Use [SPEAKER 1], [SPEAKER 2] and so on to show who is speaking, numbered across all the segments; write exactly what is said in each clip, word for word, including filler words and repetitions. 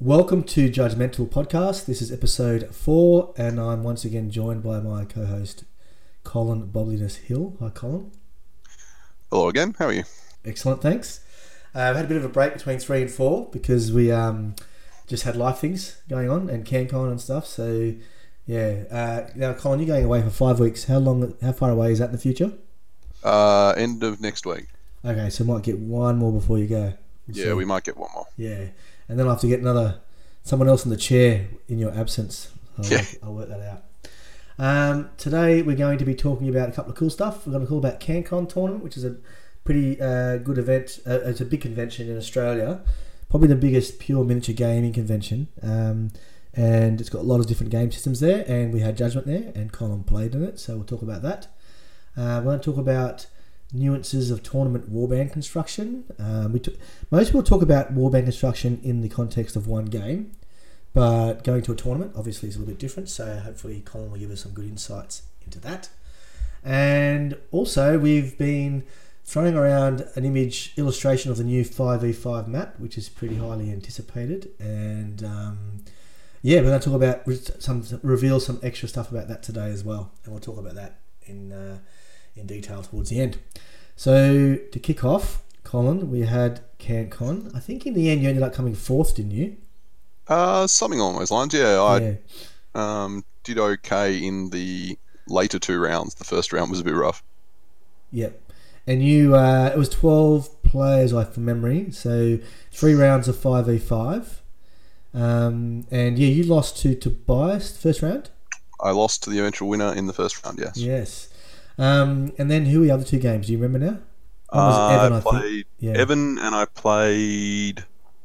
[SPEAKER 1] Welcome to Judgmental Podcast. This is episode four, and I'm once again joined by my co-host, Colin Bobliness Hill. Hi, Colin.
[SPEAKER 2] Hello again. How are you?
[SPEAKER 1] Excellent, thanks. Uh, we had a bit of a break between three and four because we um, just had life things going on and CanCon and stuff. So, yeah. Uh, now, Colin, you're going away for five weeks. How long? How far away is that in the future?
[SPEAKER 2] Uh, end of next week.
[SPEAKER 1] Okay, so might get one more before you go. We'll
[SPEAKER 2] yeah,
[SPEAKER 1] see.
[SPEAKER 2] we might get one more.
[SPEAKER 1] Yeah. And then I'll have to get another someone else in the chair in your absence. I'll,
[SPEAKER 2] Yeah.
[SPEAKER 1] work, I'll work that out. Um, today we're going to be talking about a couple of cool stuff. We're going to talk about CanCon tournament, which is a pretty uh, good event. Uh, it's a big convention in Australia, probably the biggest pure miniature gaming convention. Um, and it's got a lot of different game systems there. And we had Judgment there, and Colin played in it, so we'll talk about that. Uh, we're going to talk about nuances of tournament warband construction. Um, we t- most people talk about warband construction in the context of one game, but going to a tournament obviously is a little bit different. So hopefully Colin will give us some good insights into that. And also we've been throwing around an image illustration of the new five v five map, which is pretty highly anticipated. And um, yeah, we're going to talk about some reveal some extra stuff about that today as well, and we'll talk about that in. Uh, in detail towards the end. So to kick off, Colin, we had CanCon. I think in the end you ended up coming fourth, didn't you?
[SPEAKER 2] Uh, something along those lines. Yeah, I
[SPEAKER 1] Yeah.
[SPEAKER 2] um, did okay in the later two rounds. The first round was a bit rough.
[SPEAKER 1] Yep. And you, uh, it was twelve players, I from memory. So three rounds of five v five. Um, and yeah, you lost to Tobias the first round?
[SPEAKER 2] I lost to the eventual winner in the first round, yes.
[SPEAKER 1] Yes. Um, and then who were the other two games? Do you remember now? One was
[SPEAKER 2] Uh,
[SPEAKER 1] Evan,
[SPEAKER 2] I
[SPEAKER 1] I
[SPEAKER 2] played
[SPEAKER 1] think. Yeah.
[SPEAKER 2] Evan and I played...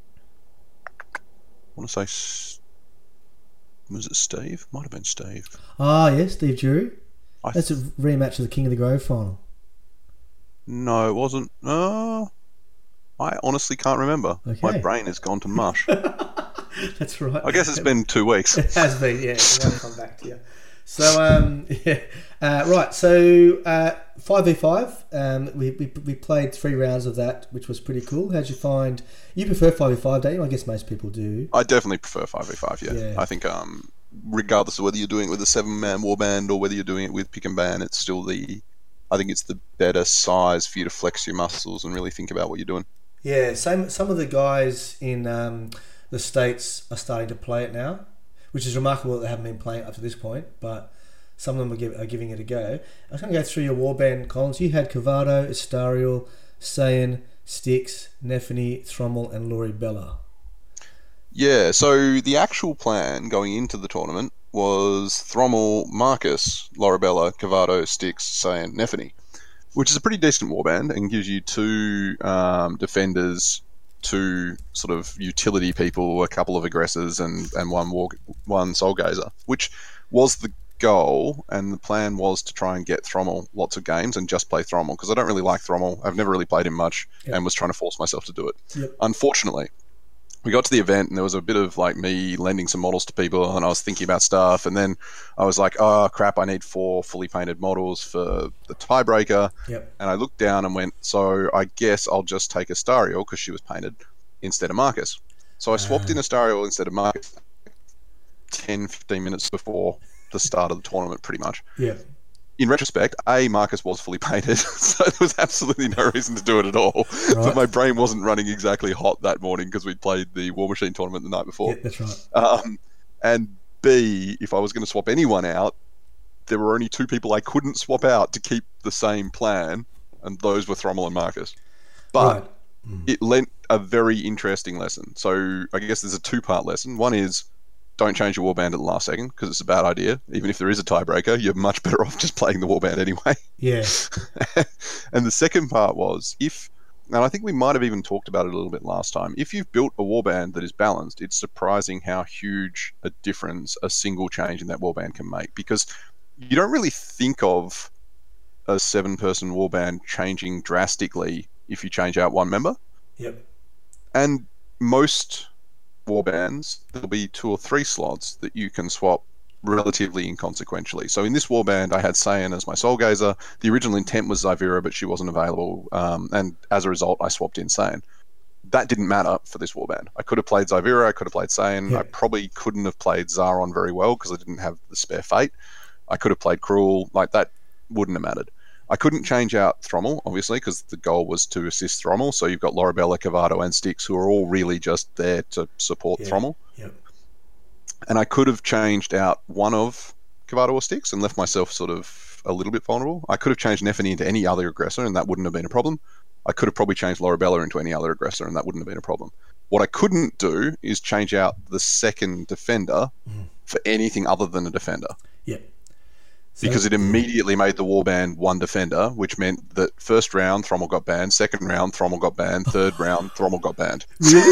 [SPEAKER 2] I want to say... S- Was it Steve? Might have been Steve.
[SPEAKER 1] Ah, yes, Steve Drew.
[SPEAKER 2] I
[SPEAKER 1] That's a rematch of the King of the Grove final.
[SPEAKER 2] No, it wasn't. Uh, I honestly can't remember.
[SPEAKER 1] Okay.
[SPEAKER 2] My brain has gone to mush.
[SPEAKER 1] That's right.
[SPEAKER 2] I guess it's been two weeks.
[SPEAKER 1] It has been, yeah. It won't come back to you. So, um, yeah. Uh, right, so uh, five v five, um, we, we we played three rounds of that, which was pretty cool. How'd you find... You prefer five v five, don't you? I guess most people do.
[SPEAKER 2] I definitely prefer five v five, yeah.
[SPEAKER 1] Yeah.
[SPEAKER 2] I think um, regardless of whether you're doing it with a seven-man warband or whether you're doing it with pick and ban, it's still the... I think it's the better size for you to flex your muscles and really think about what you're doing.
[SPEAKER 1] Yeah, same. Some of the guys in um, the States are starting to play it now, which is remarkable that they haven't been playing it up to this point, but... Some of them are, give, are giving it a go. I was going to go through your warband, Collins. You had Cavado, Estariel, Saiyan, Styx, Nephany, Thrommel, and Laurie Bella.
[SPEAKER 2] Yeah, so the actual plan going into the tournament was Thrommel, Marcus, Lorabella, Cavado, Styx, Saiyan, Nephany, which is a pretty decent warband and gives you two um, defenders, two sort of utility people, a couple of aggressors, and, and one war, one soul gazer, which was the goal, and the plan was to try and get Thrommel lots of games and just play Thrommel, because I don't really like Thrommel. I've never really played him much. Yep. And was trying to force myself to do it.
[SPEAKER 1] Yep.
[SPEAKER 2] Unfortunately, we got to the event and there was a bit of like me lending some models to people, and I was thinking about stuff, and then I was like, oh crap, I need four fully painted models for the tiebreaker.
[SPEAKER 1] Yep.
[SPEAKER 2] And I looked down and went, so I guess I'll just take Estariel because she was painted instead of Marcus. So I swapped uh. in Estariel instead of Marcus ten, fifteen minutes before the start of the tournament, pretty much.
[SPEAKER 1] Yeah.
[SPEAKER 2] In retrospect, A, Marcus was fully painted, so there was absolutely no reason to do it at all. Right. But my brain wasn't running exactly hot that morning because we'd played the War Machine tournament the night before.
[SPEAKER 1] Yeah, that's right.
[SPEAKER 2] Um, and B, if I was going to swap anyone out, there were only two people I couldn't swap out to keep the same plan, and those were Thrommel and Marcus. But
[SPEAKER 1] right. mm.
[SPEAKER 2] it lent a very interesting lesson. So I guess there's a two-part lesson. One is, don't change your warband at the last second because it's a bad idea. Even if there is a tiebreaker, you're much better off just playing the warband anyway.
[SPEAKER 1] Yeah.
[SPEAKER 2] And the second part was, if, and I think we might have even talked about it a little bit last time, if you've built a warband that is balanced, it's surprising how huge a difference a single change in that warband can make, because you don't really think of a seven-person warband changing drastically if you change out one member.
[SPEAKER 1] Yep.
[SPEAKER 2] And most warbands, there'll be two or three slots that you can swap relatively inconsequentially. So in this warband, I had Saiyan as my Soul Gazer. The original intent was Zyvera, but she wasn't available, um, and as a result, I swapped in Saiyan. that didn't matter for this warband. I could have played Zyvera, I could have played Saiyan.
[SPEAKER 1] Yeah.
[SPEAKER 2] I probably couldn't have played Zaron very well because I didn't have the spare fate. I could have played Cruel. Like, that wouldn't have mattered. I couldn't change out Thrommel, obviously, because the goal was to assist Thrommel. So you've got Lorabella, Cavato, and Styx, who are all really just there to support
[SPEAKER 1] Yeah.
[SPEAKER 2] Thrommel.
[SPEAKER 1] Yep.
[SPEAKER 2] And I could have changed out one of Cavato or Styx and left myself sort of a little bit vulnerable. I could have changed Neffany into any other aggressor, and that wouldn't have been a problem. I could have probably changed Lorabella into any other aggressor, and that wouldn't have been a problem. What I couldn't do is change out the second defender
[SPEAKER 1] Mm.
[SPEAKER 2] for anything other than a defender.
[SPEAKER 1] Yep. So,
[SPEAKER 2] Because it immediately made the warband one defender, which meant that first round Thrommel got banned, second round Thrommel got banned, third round Thrommel got banned.
[SPEAKER 1] Really?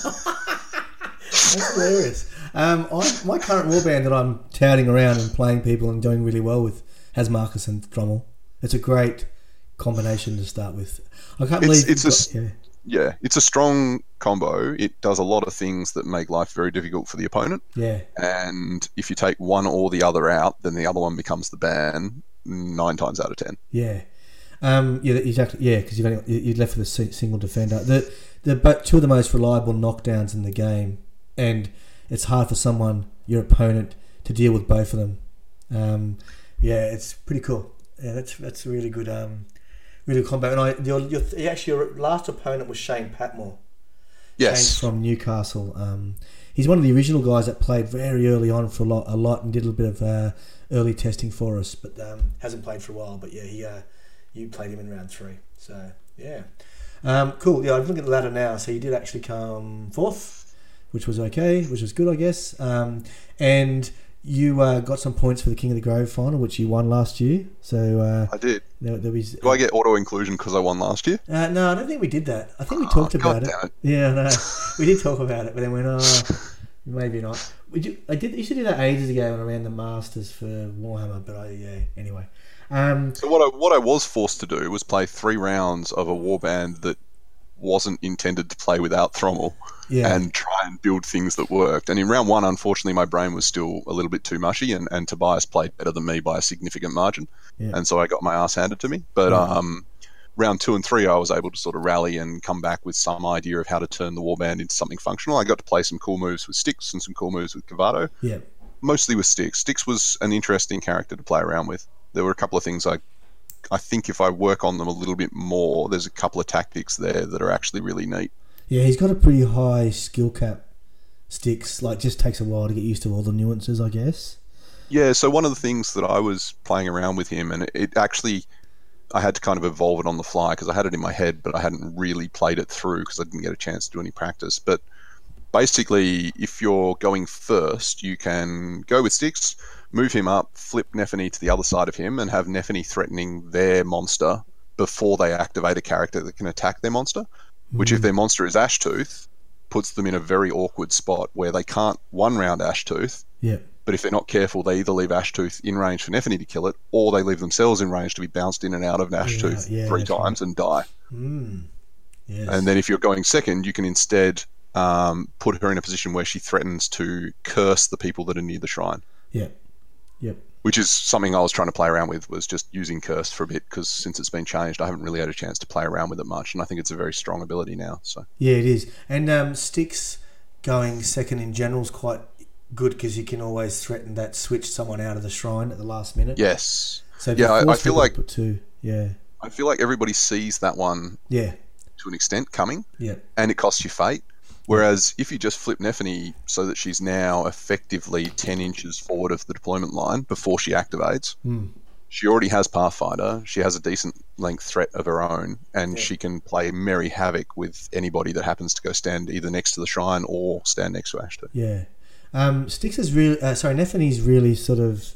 [SPEAKER 1] That's hilarious. Um, I, my current warband that I'm touting around and playing people and doing really well with has Marcus and Thrommel. It's a great combination to start with. I can't
[SPEAKER 2] It's-
[SPEAKER 1] believe
[SPEAKER 2] it's a
[SPEAKER 1] you've
[SPEAKER 2] s-
[SPEAKER 1] got- yeah.
[SPEAKER 2] Yeah, it's a strong combo. It does a lot of things that make life very difficult for the opponent.
[SPEAKER 1] Yeah.
[SPEAKER 2] And if you take one or the other out, then the other one becomes the ban nine times out of ten.
[SPEAKER 1] Yeah. Um, yeah, exactly. Yeah, because you've only you're left with a si- single defender. The the but two of the most reliable knockdowns in the game, and it's hard for someone your opponent to deal with both of them. Um, yeah, it's pretty cool. Yeah, that's that's a really good um, really good combo. And I your, your actually your last opponent was Shane Patmore.
[SPEAKER 2] Yes.
[SPEAKER 1] Shane's from Newcastle. Um, he's one of the original guys that played very early on for a lot, a lot, and did a bit of uh, early testing for us, but um, hasn't played for a while. But yeah, he uh, you played him in round three, so yeah, um, cool. Yeah, I'm looking at the ladder now. So he did actually come fourth, which was okay, which was good, I guess. Um, and you uh, got some points for the King of the Grove final, which you won last year. So uh,
[SPEAKER 2] I did.
[SPEAKER 1] there, there was.
[SPEAKER 2] Do I get auto inclusion because I won last year?
[SPEAKER 1] Uh, no, I don't think we did that. I think we
[SPEAKER 2] Oh,
[SPEAKER 1] talked
[SPEAKER 2] God
[SPEAKER 1] about it.
[SPEAKER 2] damn it.
[SPEAKER 1] Yeah, no, we did talk about it, but then we went, oh, maybe not. We do, I did. Used to do that ages ago when I ran the Masters for Warhammer, but I yeah. Anyway, um,
[SPEAKER 2] So what I what I was forced to do was play three rounds of a warband that wasn't intended to play without Thrommel,
[SPEAKER 1] yeah,
[SPEAKER 2] and try and build things that worked. And in round one, unfortunately, my brain was still a little bit too mushy, and, and Tobias played better than me by a significant margin.
[SPEAKER 1] Yeah.
[SPEAKER 2] And so I got my ass handed to me. But
[SPEAKER 1] Yeah.
[SPEAKER 2] um, round two and three, I was able to sort of rally and come back with some idea of how to turn the warband into something functional. I got to play some cool moves with Styx and some cool moves with Cavato,
[SPEAKER 1] yeah,
[SPEAKER 2] mostly with Styx. Styx was an interesting character to play around with. There were a couple of things I I think if I work on them a little bit more, there's a couple of tactics there that are actually really neat.
[SPEAKER 1] yeah. He's got a pretty high skill cap. Sticks like just takes a while to get used to all the nuances, I guess.
[SPEAKER 2] Yeah, so one of the things that I was playing around with him, and it, it actually, I had to kind of evolve it on the fly because I had it in my head, but I hadn't really played it through because I didn't get a chance to do any practice. But basically, if you're going first, you can go with Styx, move him up, flip Neffany to the other side of him, and have Neffany threatening their monster before they activate a character that can attack their monster, which if their monster is Ashtooth, puts them in a very awkward spot where they can't one-round Ashtooth,
[SPEAKER 1] Yeah,
[SPEAKER 2] but if they're not careful, they either leave Ashtooth in range for Neffany to kill it, or they leave themselves in range to be bounced in and out of Ashtooth
[SPEAKER 1] yeah,
[SPEAKER 2] three
[SPEAKER 1] that's right.
[SPEAKER 2] times and die.
[SPEAKER 1] mm. Yes.
[SPEAKER 2] And then if you're going second, you can instead um, put her in a position where she threatens to curse the people that are near the shrine,
[SPEAKER 1] yeah, yep.
[SPEAKER 2] which is something I was trying to play around with, was just using curse for a bit, because since it's been changed, I haven't really had a chance to play around with it much, and I think it's a very strong ability now. So
[SPEAKER 1] Yeah, it is. And um, Styx going second in general is quite good because you can always threaten that switch someone out of the shrine at the last minute.
[SPEAKER 2] yes,
[SPEAKER 1] So
[SPEAKER 2] yeah, I, I
[SPEAKER 1] force
[SPEAKER 2] feel
[SPEAKER 1] people to
[SPEAKER 2] like
[SPEAKER 1] put two. Yeah,
[SPEAKER 2] I feel like everybody sees that one
[SPEAKER 1] yeah,
[SPEAKER 2] to an extent coming,
[SPEAKER 1] yeah,
[SPEAKER 2] and it costs you fate. Whereas if you just flip Neffany so that she's now effectively ten inches forward of the deployment line before she activates,
[SPEAKER 1] mm.
[SPEAKER 2] she already has Pathfinder, she has a decent length threat of her own, and
[SPEAKER 1] Yeah.
[SPEAKER 2] she can play merry havoc with anybody that happens to go stand either next to the shrine or stand next to Ashtooth.
[SPEAKER 1] yeah. Um, Styx is really uh, sorry. Neffany's really sort of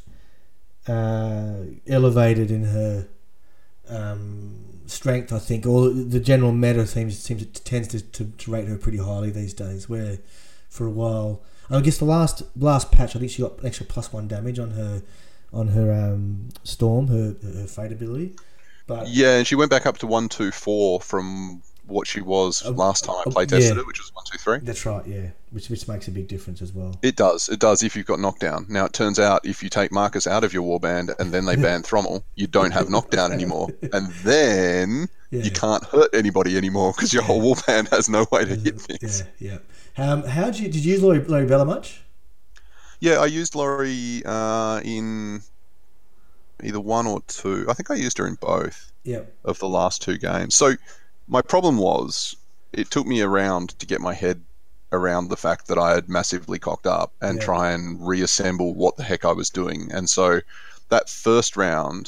[SPEAKER 1] uh, elevated in her um, strength, I think, or the general meta seems seems it tends to, to, to rate her pretty highly these days. Where for a while, I guess the last last patch, I think she got an extra plus one damage on her on her um, storm, her her fate ability. But
[SPEAKER 2] Yeah, and she went back up to one two four from what she was
[SPEAKER 1] Uh,
[SPEAKER 2] last time I
[SPEAKER 1] uh,
[SPEAKER 2] play tested
[SPEAKER 1] yeah.
[SPEAKER 2] it, which was one two three.
[SPEAKER 1] that's right, yeah, which which makes a big difference as well.
[SPEAKER 2] It does. It does if you've got knockdown. Now, it turns out if you take Marcus out of your warband and then they ban Thrommel, you don't have knockdown anymore. And then
[SPEAKER 1] Yeah.
[SPEAKER 2] You can't hurt anybody anymore because your
[SPEAKER 1] Yeah.
[SPEAKER 2] whole warband has no way to hit things.
[SPEAKER 1] Yeah, yeah. Um, how did you did you use Laurie, Laurie Bella much?
[SPEAKER 2] Yeah, I used Laurie uh, in either one or two. I think I used her in both
[SPEAKER 1] Yeah,
[SPEAKER 2] of the last two games. So my problem was it took me around to get my head around the fact that I had massively cocked up and
[SPEAKER 1] Yeah.
[SPEAKER 2] try and reassemble what the heck I was doing. And so that first round,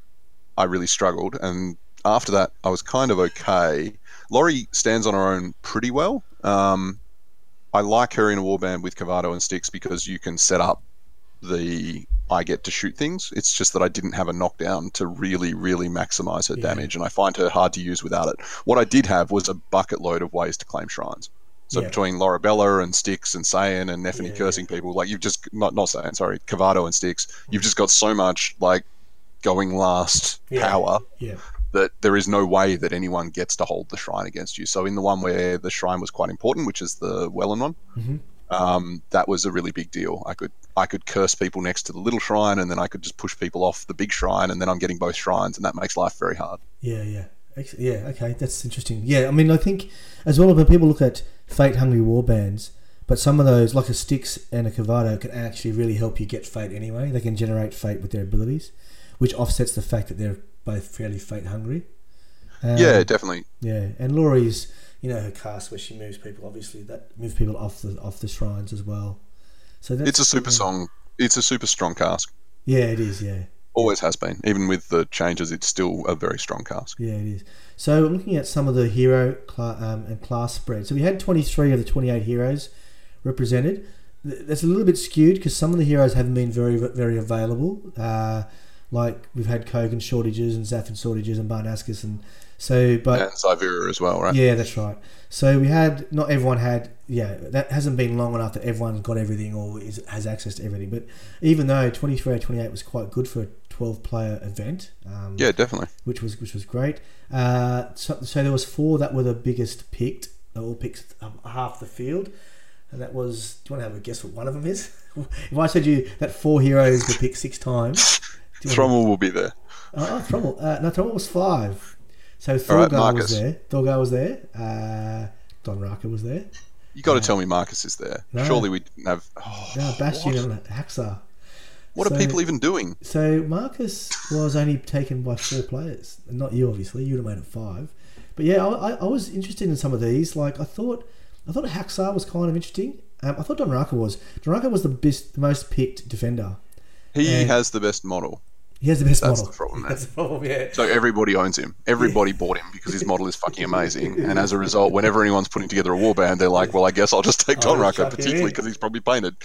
[SPEAKER 2] I really struggled. And after that, I was kind of okay. Laurie stands on her own pretty well. Um, I like her in a warband with Cavato and Styx because you can set up the I get to shoot things. It's just that I didn't have a knockdown to really, really maximize her
[SPEAKER 1] Yeah.
[SPEAKER 2] damage, and I find her hard to use without it. What I did have was a bucket load of ways to claim shrines. So
[SPEAKER 1] Yeah.
[SPEAKER 2] between Lorabella and Styx and Saiyan and Nephany
[SPEAKER 1] Yeah,
[SPEAKER 2] cursing people, like you've just not not Saiyan, sorry, Cavato and Styx, you've just got so much like going last
[SPEAKER 1] Yeah.
[SPEAKER 2] power
[SPEAKER 1] yeah,
[SPEAKER 2] that there is no way that anyone gets to hold the shrine against you. So in the one where the shrine was quite important, which is the Welland one,
[SPEAKER 1] Mhm.
[SPEAKER 2] um, that was a really big deal. I could I could curse people next to the little shrine, and then I could just push people off the big shrine, and then I'm getting both shrines, and that makes life very hard.
[SPEAKER 1] yeah, yeah. Ex- Yeah, okay, that's interesting. Yeah, I mean, I think as well when people look at fate hungry warbands, but some of those, like a Styx and a Cavato, can actually really help you get fate anyway. They can generate fate with their abilities, which offsets the fact that they're both fairly fate hungry. Um,
[SPEAKER 2] Yeah, definitely.
[SPEAKER 1] Yeah, and Laurie's, you know, her cast where she moves people, obviously that moves people off the off the shrines as well. So that's,
[SPEAKER 2] It's a super
[SPEAKER 1] yeah.
[SPEAKER 2] song. It's a super strong cask.
[SPEAKER 1] Yeah, it is. Yeah,
[SPEAKER 2] Always has been. Even with the changes, it's still a very strong cask.
[SPEAKER 1] yeah, it is. So I'm looking at some of the hero cla- um, and class spread. So we had twenty-three of the twenty-eight heroes represented. Th- That's a little bit skewed because some of the heroes haven't been very very available. Uh, like we've had Kogan shortages and Zaffin shortages and Barnascus and so, but
[SPEAKER 2] And Zyvera as well, right?
[SPEAKER 1] yeah, that's right. So we had not everyone had yeah that hasn't been long enough that everyone's got everything or is, has access to everything. But even though twenty-three out of twenty-eight was quite good for a twelve player event, um,
[SPEAKER 2] Yeah, definitely.
[SPEAKER 1] which was which was great. Uh, so, so there was four that were the biggest picked. They all picked um, half the field, and that was. Do you want to have a guess what one of them is? If I said you that four heroes were picked six times, do you want
[SPEAKER 2] Thrommel will be there.
[SPEAKER 1] to- oh, Thrommel. Uh, no, Thrommel was five. So
[SPEAKER 2] All right,
[SPEAKER 1] Thorgar
[SPEAKER 2] Marcus.
[SPEAKER 1] was there. Thorgar was there. Uh, Don Raka was there.
[SPEAKER 2] You got to tell me Marcus is there.
[SPEAKER 1] No.
[SPEAKER 2] Surely we didn't have. Oh,
[SPEAKER 1] No, Bastion
[SPEAKER 2] what?
[SPEAKER 1] and Haxar.
[SPEAKER 2] What
[SPEAKER 1] So-
[SPEAKER 2] are people even doing?
[SPEAKER 1] So Marcus was only taken by four players, and not you, obviously. You'd have made it five. But yeah, I, I, I was interested in some of these. Like I thought, I thought Haxar was kind of interesting. Um, I thought Don Raka was. Don Raka was the best, the most picked defender.
[SPEAKER 2] He
[SPEAKER 1] And-
[SPEAKER 2] has the best model.
[SPEAKER 1] He has the best
[SPEAKER 2] That's
[SPEAKER 1] model.
[SPEAKER 2] the problem, man.
[SPEAKER 1] That's the problem. Yeah.
[SPEAKER 2] So everybody owns him. Everybody bought him because his model is fucking amazing. And as a result, whenever anyone's putting together a warband, they're like, well, I guess I'll just take Don
[SPEAKER 1] I'll
[SPEAKER 2] Raka,
[SPEAKER 1] chuck him
[SPEAKER 2] particularly
[SPEAKER 1] in.
[SPEAKER 2] because he's probably painted.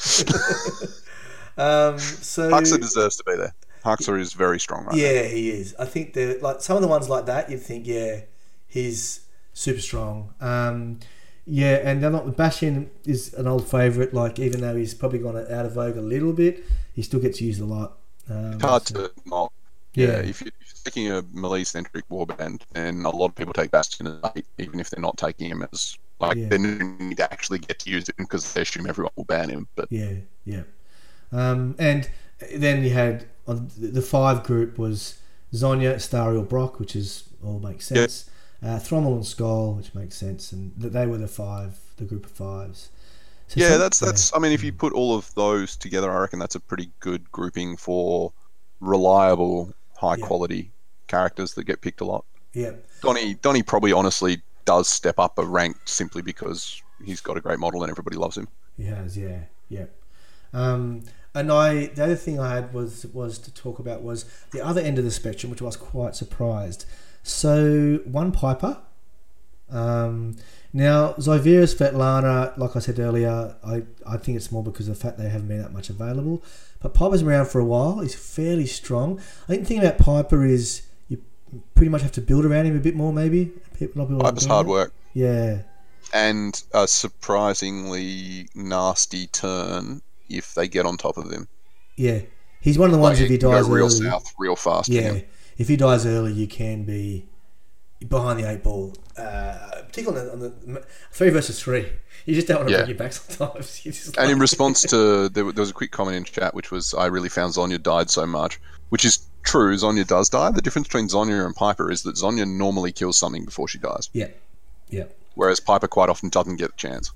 [SPEAKER 1] Um. So.
[SPEAKER 2] Huxa deserves to be there. Huxa is very strong right now.
[SPEAKER 1] Yeah, he is. I think they're like some of the ones like that. You'd think, yeah, he's super strong. Um, yeah, and they're not. Bastion is an old favourite. Like even though he's probably gone out of vogue a little bit, he still gets used a lot. Um,
[SPEAKER 2] It's hard
[SPEAKER 1] so-
[SPEAKER 2] to not.
[SPEAKER 1] Yeah.
[SPEAKER 2] Yeah, if you're taking a melee-centric warband, then a lot of people take Bastion as eight, even if they're not taking him as like
[SPEAKER 1] Yeah.
[SPEAKER 2] they need to actually get to use him because they assume everyone will ban him. But
[SPEAKER 1] Yeah, yeah. Um, and then you had on the the five group was Zonya, Stariel, Brock, which is all makes sense. Uh, Thrommel and Skull, which makes sense, and th- they were the five, the group of fives. So
[SPEAKER 2] yeah,
[SPEAKER 1] some-
[SPEAKER 2] that's that's. I mean, if you put all of those together, I reckon that's a pretty good grouping for reliable, high-quality characters that get picked a lot.
[SPEAKER 1] yeah,
[SPEAKER 2] Donny, Donny probably honestly does step up a rank simply because he's got a great model and everybody loves him.
[SPEAKER 1] he has, yeah, yeah. Um, and I, the other thing I had was was to talk about was the other end of the spectrum, which I was quite surprised. So one Piper. Um, now Zyvera, Svetlana, like I said earlier, I, I think it's more because of the fact they haven't been that much available. But Piper's been around for a while. He's fairly strong. I think the thing about Piper is you pretty much have to build around him a bit more, maybe. People, not people
[SPEAKER 2] Piper's
[SPEAKER 1] doing
[SPEAKER 2] hard
[SPEAKER 1] that.
[SPEAKER 2] work
[SPEAKER 1] Yeah,
[SPEAKER 2] and a surprisingly nasty turn if they get on top of him.
[SPEAKER 1] yeah. He's one of the ones
[SPEAKER 2] Like,
[SPEAKER 1] if he
[SPEAKER 2] you can
[SPEAKER 1] dies
[SPEAKER 2] go real
[SPEAKER 1] early.
[SPEAKER 2] south, real fast.
[SPEAKER 1] Yeah,
[SPEAKER 2] Yeah, him.
[SPEAKER 1] if he dies early, you can be behind the eight ball. Uh, particularly on the, on the three versus three, you just don't want to
[SPEAKER 2] Yeah.
[SPEAKER 1] bring your back sometimes. You
[SPEAKER 2] And
[SPEAKER 1] just like-
[SPEAKER 2] in response to there, there was a quick comment in chat, which was, "I really found Zonya died so much," which is True, Zonya does die. The difference between Zonya and Piper is that Zonya normally kills something before she dies.
[SPEAKER 1] Yeah, yeah.
[SPEAKER 2] Whereas Piper quite often doesn't get a chance.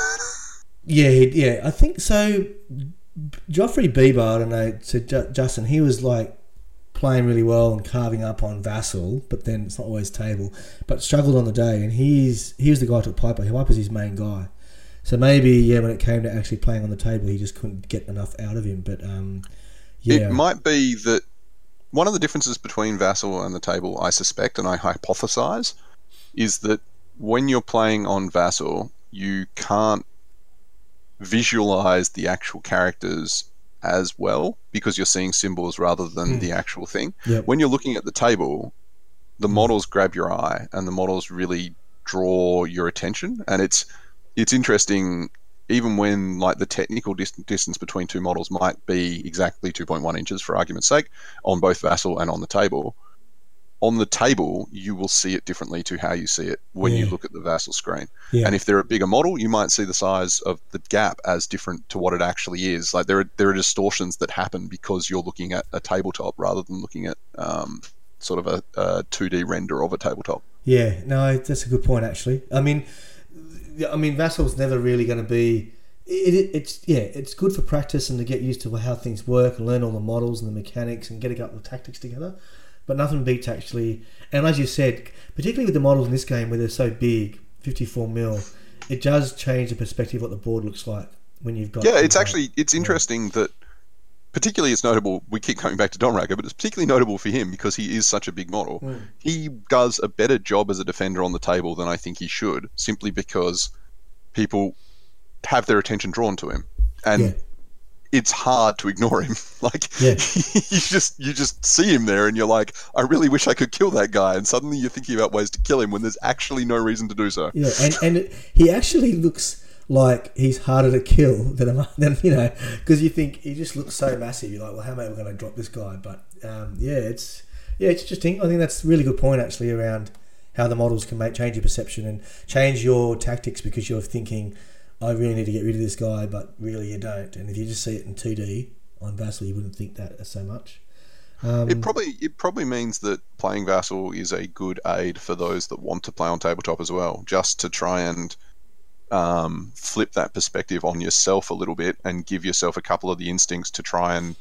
[SPEAKER 1] yeah, yeah. I think so. Joffrey Bieber, I don't know, to J- Justin, he was like playing really well and carving up on Vassal, but then it's not always table, but struggled on the day, and he's he was the guy who took Piper. Piper's his main guy. So maybe, yeah, when it came to actually playing on the table, he just couldn't get enough out of him. But, um, yeah.
[SPEAKER 2] It might be that one of the differences between Vassal and the table, I suspect, and I hypothesize, is that when you're playing on Vassal, you can't visualize the actual characters as well because you're seeing symbols rather than mm. the actual thing.
[SPEAKER 1] Yep.
[SPEAKER 2] When you're looking at the table, the mm. models grab your eye and the models really draw your attention, and it's it's interesting even when like the technical dis- distance between two models might be exactly two point one inches for argument's sake on both Vassal and on the table. On the table, you will see it differently to how you see it when yeah. you look at the Vassal screen.
[SPEAKER 1] Yeah.
[SPEAKER 2] And if they're a bigger model, you might see the size of the gap as different to what it actually is. Like there are there are distortions that happen because you're looking at a tabletop rather than looking at um, sort of a, a two D render of a tabletop.
[SPEAKER 1] Yeah, no, that's a good point actually. I mean, I mean, Vassal's never really going to be. It, it, it's yeah, it's good for practice and to get used to how things work and learn all the models and the mechanics and get a couple of tactics together. But nothing beats actually, and as you said, particularly with the models in this game where they're so big, fifty-four mil, it does change the perspective of what the board looks like when you've got.
[SPEAKER 2] Yeah, it's actually it's interesting yeah. that particularly it's notable. We keep coming back to Domraka, but it's particularly notable for him because he is such a big model. Mm. He does a better job as a defender on the table than I think he should, simply because people have their attention drawn to him, and. Yeah. It's hard to ignore him. Like
[SPEAKER 1] yeah.
[SPEAKER 2] you just you just see him there, and you're like, I really wish I could kill that guy. And suddenly you're thinking about ways to kill him when there's actually no reason to do so.
[SPEAKER 1] Yeah, and and he actually looks like he's harder to kill than a, than you know, because you think he just looks so massive. You're like, well, how am I going to drop this guy? But um, yeah, it's yeah, it's interesting. I think that's a really good point actually around how the models can make change your perception and change your tactics because you're thinking, I really need to get rid of this guy, but really you don't. And if you just see it in two D on Vassal, you wouldn't think that so much. Um,
[SPEAKER 2] it probably it probably means that playing Vassal is a good aid for those that want to play on tabletop as well, just to try and um, flip that perspective on yourself a little bit and give yourself a couple of the instincts to try and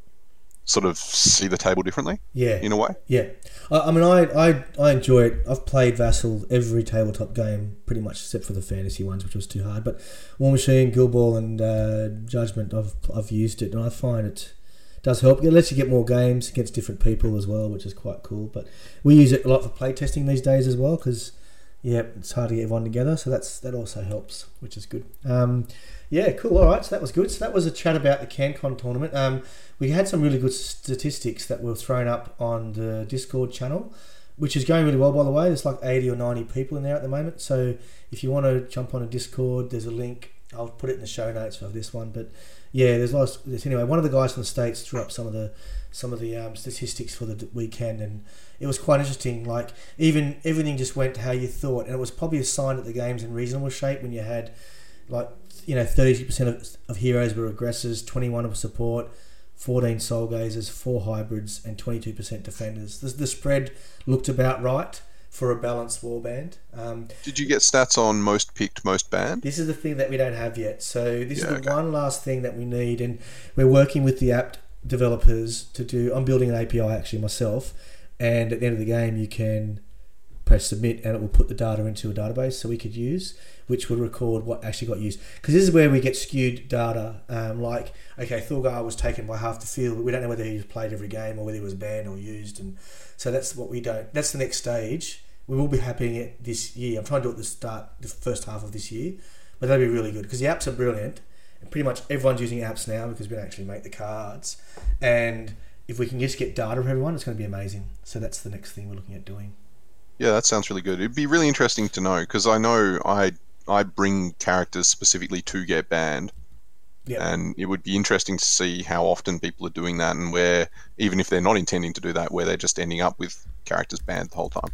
[SPEAKER 2] sort of see the table differently.
[SPEAKER 1] Yeah,
[SPEAKER 2] in a way.
[SPEAKER 1] Yeah, I, I mean, I, I I enjoy it. I've played Vassal every tabletop game pretty much, except for the fantasy ones, which was too hard. But War Machine, Guild Ball, and uh, Judgment, I've I've used it, and I find it does help. It lets you get more games against different people as well, which is quite cool. But we use it a lot for playtesting these days as well, because yeah, it's hard to get everyone together. So that's that also helps, which is good. Um, yeah, cool. All right, so that was good. So that was a chat about the CanCon tournament. Um, we had some really good statistics that were thrown up on the Discord channel, which is going really well, by the way. There's like eighty or ninety people in there at the moment. So if you want to jump on a Discord, there's a link. I'll put it in the show notes for this one. But yeah, there's lots. There's, anyway, one of the guys from the States threw up some of the some of the um, statistics for the weekend, and it was quite interesting. Like even everything just went how you thought, and it was probably a sign that the game's in reasonable shape when you had like you know thirty percent of, of heroes were aggressors, twenty-one of support, fourteen soul gazers, four hybrids, and twenty-two percent defenders. The, the spread looked about right for a balanced warband. Um,
[SPEAKER 2] Did you get stats on most picked, most banned?
[SPEAKER 1] This is the thing that we don't have yet. So this
[SPEAKER 2] yeah,
[SPEAKER 1] is the
[SPEAKER 2] okay.
[SPEAKER 1] one last thing that we need, and we're working with the app developers to do. I'm building an A P I actually myself, and at the end of the game you can press submit and it will put the data into a database so we could use, which will record what actually got used. Because this is where we get skewed data. Um, like, okay, Thulgar was taken by half the field, but we don't know whether he played every game or whether he was banned or used, and so that's what we don't. That's the next stage. We will be happening it this year. I'm trying to do it at the start, the first half of this year, but that'll be really good because the apps are brilliant, and pretty much everyone's using apps now because we don't actually make the cards. And if we can just get data from everyone, it's going to be amazing. So that's the next thing we're looking at doing.
[SPEAKER 2] Yeah, that sounds really good. It'd be really interesting to know because I know I I bring characters specifically to get banned. Yep. And it would be interesting to see how often people are doing that and where, even if they're not intending to do that, where they're just ending up with characters banned the whole time.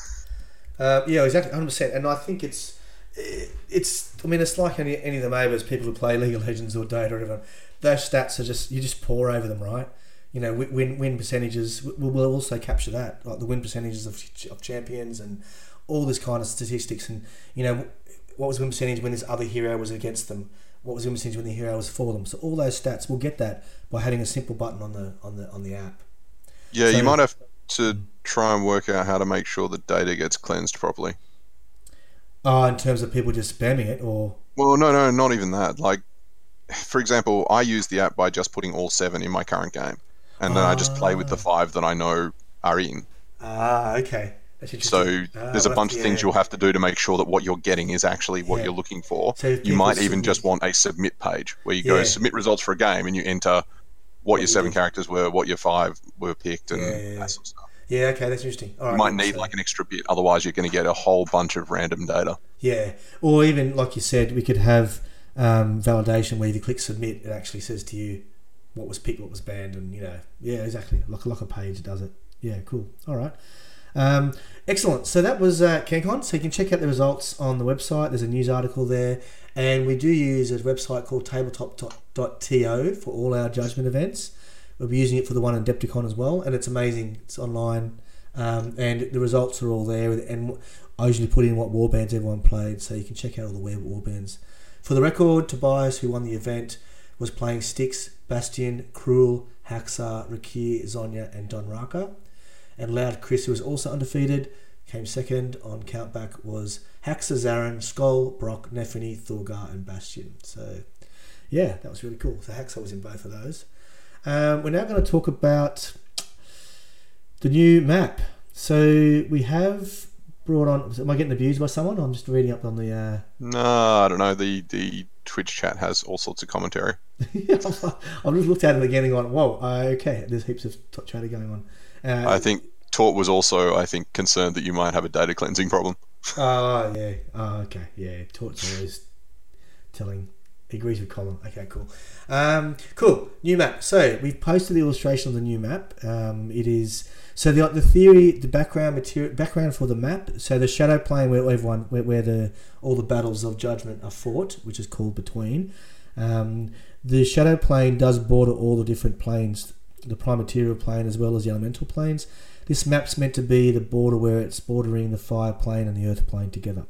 [SPEAKER 1] uh, yeah, exactly, one hundred percent. And I think it's, it's. I mean, it's like any, any of the Mabers, people who play League of Legends or Dota or whatever, those stats are just, you just pour over them, right? you know, win win percentages. We'll, we'll also capture that, like the win percentages of, of champions and all this kind of statistics. And you know, what was win percentage when this other hero was against them? What was win percentage when the hero was for them? So all those stats, we'll get that by having a simple button on the on the on the app.
[SPEAKER 2] Yeah,
[SPEAKER 1] so,
[SPEAKER 2] you might have to try and work out how to make sure the data gets cleansed properly.
[SPEAKER 1] Oh, in terms of people just spamming it, or
[SPEAKER 2] well, no, no, not even that. Like, for example, I use the app by just putting all seven in my current game, and then I just play with the five that I know are in.
[SPEAKER 1] Ah, okay.
[SPEAKER 2] So ah, there's a bunch yeah. of things you'll have to do to make sure that what you're getting is actually what yeah. you're looking for. So you might even submit. just want a submit page where you yeah. go submit results for a game and you enter what, what your seven did. characters were, what your five were picked, and
[SPEAKER 1] yeah, yeah.
[SPEAKER 2] that sort of stuff.
[SPEAKER 1] Yeah, okay, that's interesting. All
[SPEAKER 2] you
[SPEAKER 1] right,
[SPEAKER 2] might need so. like an extra bit, otherwise you're going to get a whole bunch of random data.
[SPEAKER 1] Yeah, or even, like you said, we could have um, validation where if you click submit, it actually says to you what was picked, what was banned, and, you know, yeah, exactly. Like, like a page does it. Yeah, cool. All right. Um, excellent. So that was uh, CanCon. So you can check out the results on the website. There's a news article there. And we do use a website called tabletop dot to for all our judgment events. We'll be using it for the one in Adepticon as well, and it's amazing. It's online, um, and the results are all there. And I usually put in what warbands everyone played, so you can check out all the warbands. For the record, Tobias, who won the event, was playing Styx, Bastion, Cruel, Haxar, Rakir, Zonya, and Don Raka. And Loud Chris, who was also undefeated, came second on Countback, was Haxar, Zarin, Skull, Brock, Nefini, Thorgar, and Bastion. So, yeah, that was really cool. So Haxar was in both of those. Um, we're now going to talk about the new map. So we have brought on... Am I getting abused by someone? I'm just reading up on the... Uh...
[SPEAKER 2] No, I don't know. The the Twitch chat has all sorts of commentary.
[SPEAKER 1] I just looked at it again and gone, whoa, uh, okay, there's heaps of t- chatter going on. Uh,
[SPEAKER 2] I think Tort was also, I think, concerned that you might have a data cleansing problem.
[SPEAKER 1] Oh, yeah. Oh, okay. Yeah, Tort's always telling... He agrees with Colin. Okay, cool. Um, cool. New map. So we've posted the illustration of the new map. Um, it is so the the theory, the background material, background for the map. So the shadow plane where everyone, where, where the all the battles of judgment are fought, which is called Between. Um, the shadow plane does border all the different planes, the prime material plane as well as the elemental planes. This map's meant to be the border where it's bordering the fire plane and the earth plane together.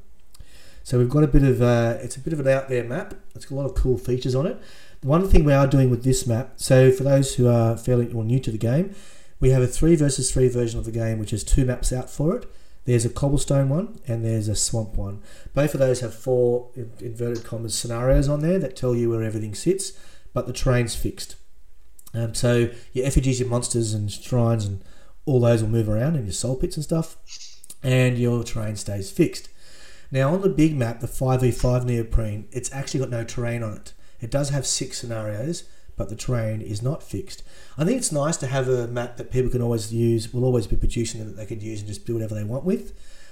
[SPEAKER 1] So we've got a bit of, uh, it's a bit of an out there map. It's got a lot of cool features on it. The one thing we are doing with this map, so for those who are fairly or new to the game, we have a three versus three version of the game, which has two maps out for it. There's a cobblestone one and there's a swamp one. Both of those have four inverted commas scenarios on there that tell you where everything sits, but the terrain's fixed. Um, so your effigies, your monsters and shrines and all those will move around, and your soul pits and stuff, and your terrain stays fixed. Now on the big map, the five v five neoprene, it's actually got no terrain on it. It does have six scenarios, but the terrain is not fixed. I think it's nice to have a map that people can always use, will always be producing that they could use and just build whatever they want with.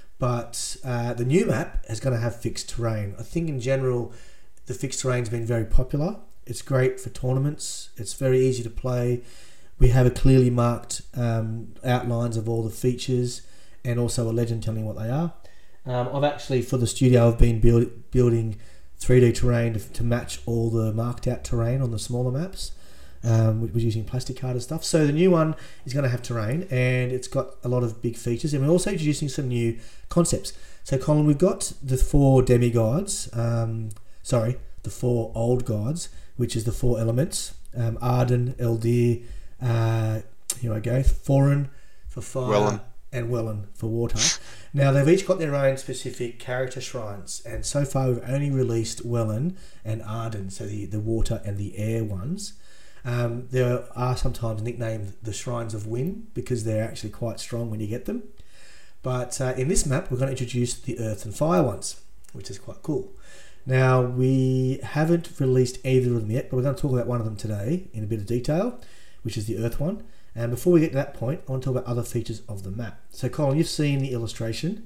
[SPEAKER 1] But uh, the new map is going to have fixed terrain. I think in general, the fixed terrain's been very popular. It's great for tournaments. It's very easy to play. We have a clearly marked um, outlines of all the features and also a legend telling what they are. Um, I've actually, for the studio, I've been build, building three D terrain to, to match all the marked out terrain on the smaller maps. Um, which was using plastic card and stuff. So the new one is going to have terrain, and it's got a lot of big features. And we're also introducing some new concepts. So Colin, we've got the four demigods. Um, sorry, the four old gods, which is the four elements: um, Arden, Eldir. Uh, here I go. Thorin for fire.
[SPEAKER 2] Wellan.
[SPEAKER 1] And Wellan for water. Now they've each got their own specific character shrines, and so far we've only released Wellan and Arden, so the, the water and the air ones. Um, there are sometimes nicknamed the Shrines of Wind because they're actually quite strong when you get them. But uh, in this map we're going to introduce the earth and fire ones, which is quite cool. Now we haven't released either of them yet, but we're going to talk about one of them today in a bit of detail, which is the earth one. And before we get to that point, I want to talk about other features of the map. So, Colin, you've seen the illustration.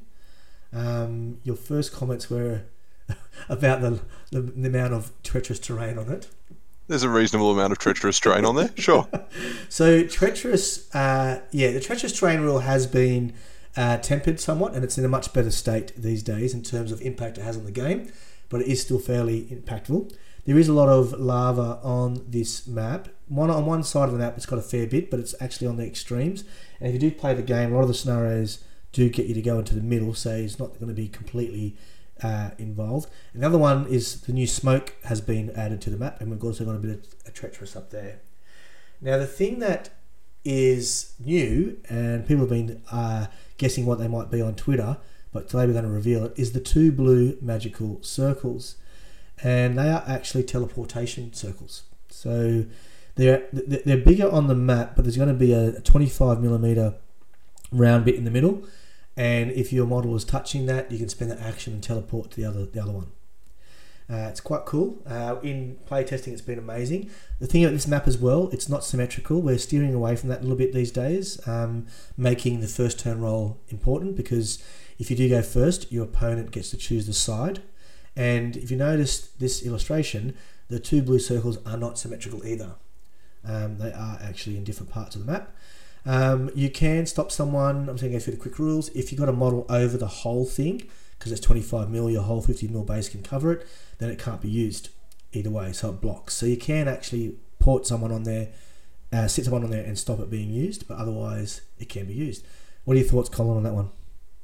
[SPEAKER 1] Um, your first comments were about the, the, the amount of treacherous terrain on it.
[SPEAKER 2] There's a reasonable amount of treacherous terrain on there, sure.
[SPEAKER 1] So, treacherous, uh, yeah, the treacherous terrain rule has been uh, tempered somewhat, and it's in a much better state these days in terms of impact it has on the game, but it is still fairly impactful. there is a lot of lava on this map. One on one side of the map, it's got a fair bit, but it's actually on the extremes. And if you do play the game, a lot of the scenarios do get you to go into the middle, so it's not going to be completely uh, involved. Another one is the new smoke has been added to the map, and we've also got a bit of a treacherous up there. Now, the thing that is new, and people have been uh, guessing what they might be on Twitter, but today we're going to reveal it, is the two blue magical circles. And they are actually teleportation circles. So they're they're bigger on the map, but there's going to be a twenty-five millimeter round bit in the middle. And if your model is touching that, you can spend that action and teleport to the other the other one. Uh, it's quite cool. Uh, in playtesting, it's been amazing. The thing about this map as well, it's not symmetrical. We're steering away from that a little bit these days, um, making the first turn roll important, because if you do go first, your opponent gets to choose the side. And if you notice this illustration, the two blue circles are not symmetrical either. Um, they are actually in different parts of the map. Um, you can stop someone, I'm just going to go through the quick rules. If you've got a model over the whole thing, because it's twenty-five mil, your whole fifty mil base can cover it, then it can't be used either way, so it blocks. So you can actually port someone on there, uh, sit someone on there and stop it being used, but otherwise it can be used. What are your thoughts, Colin, on that one?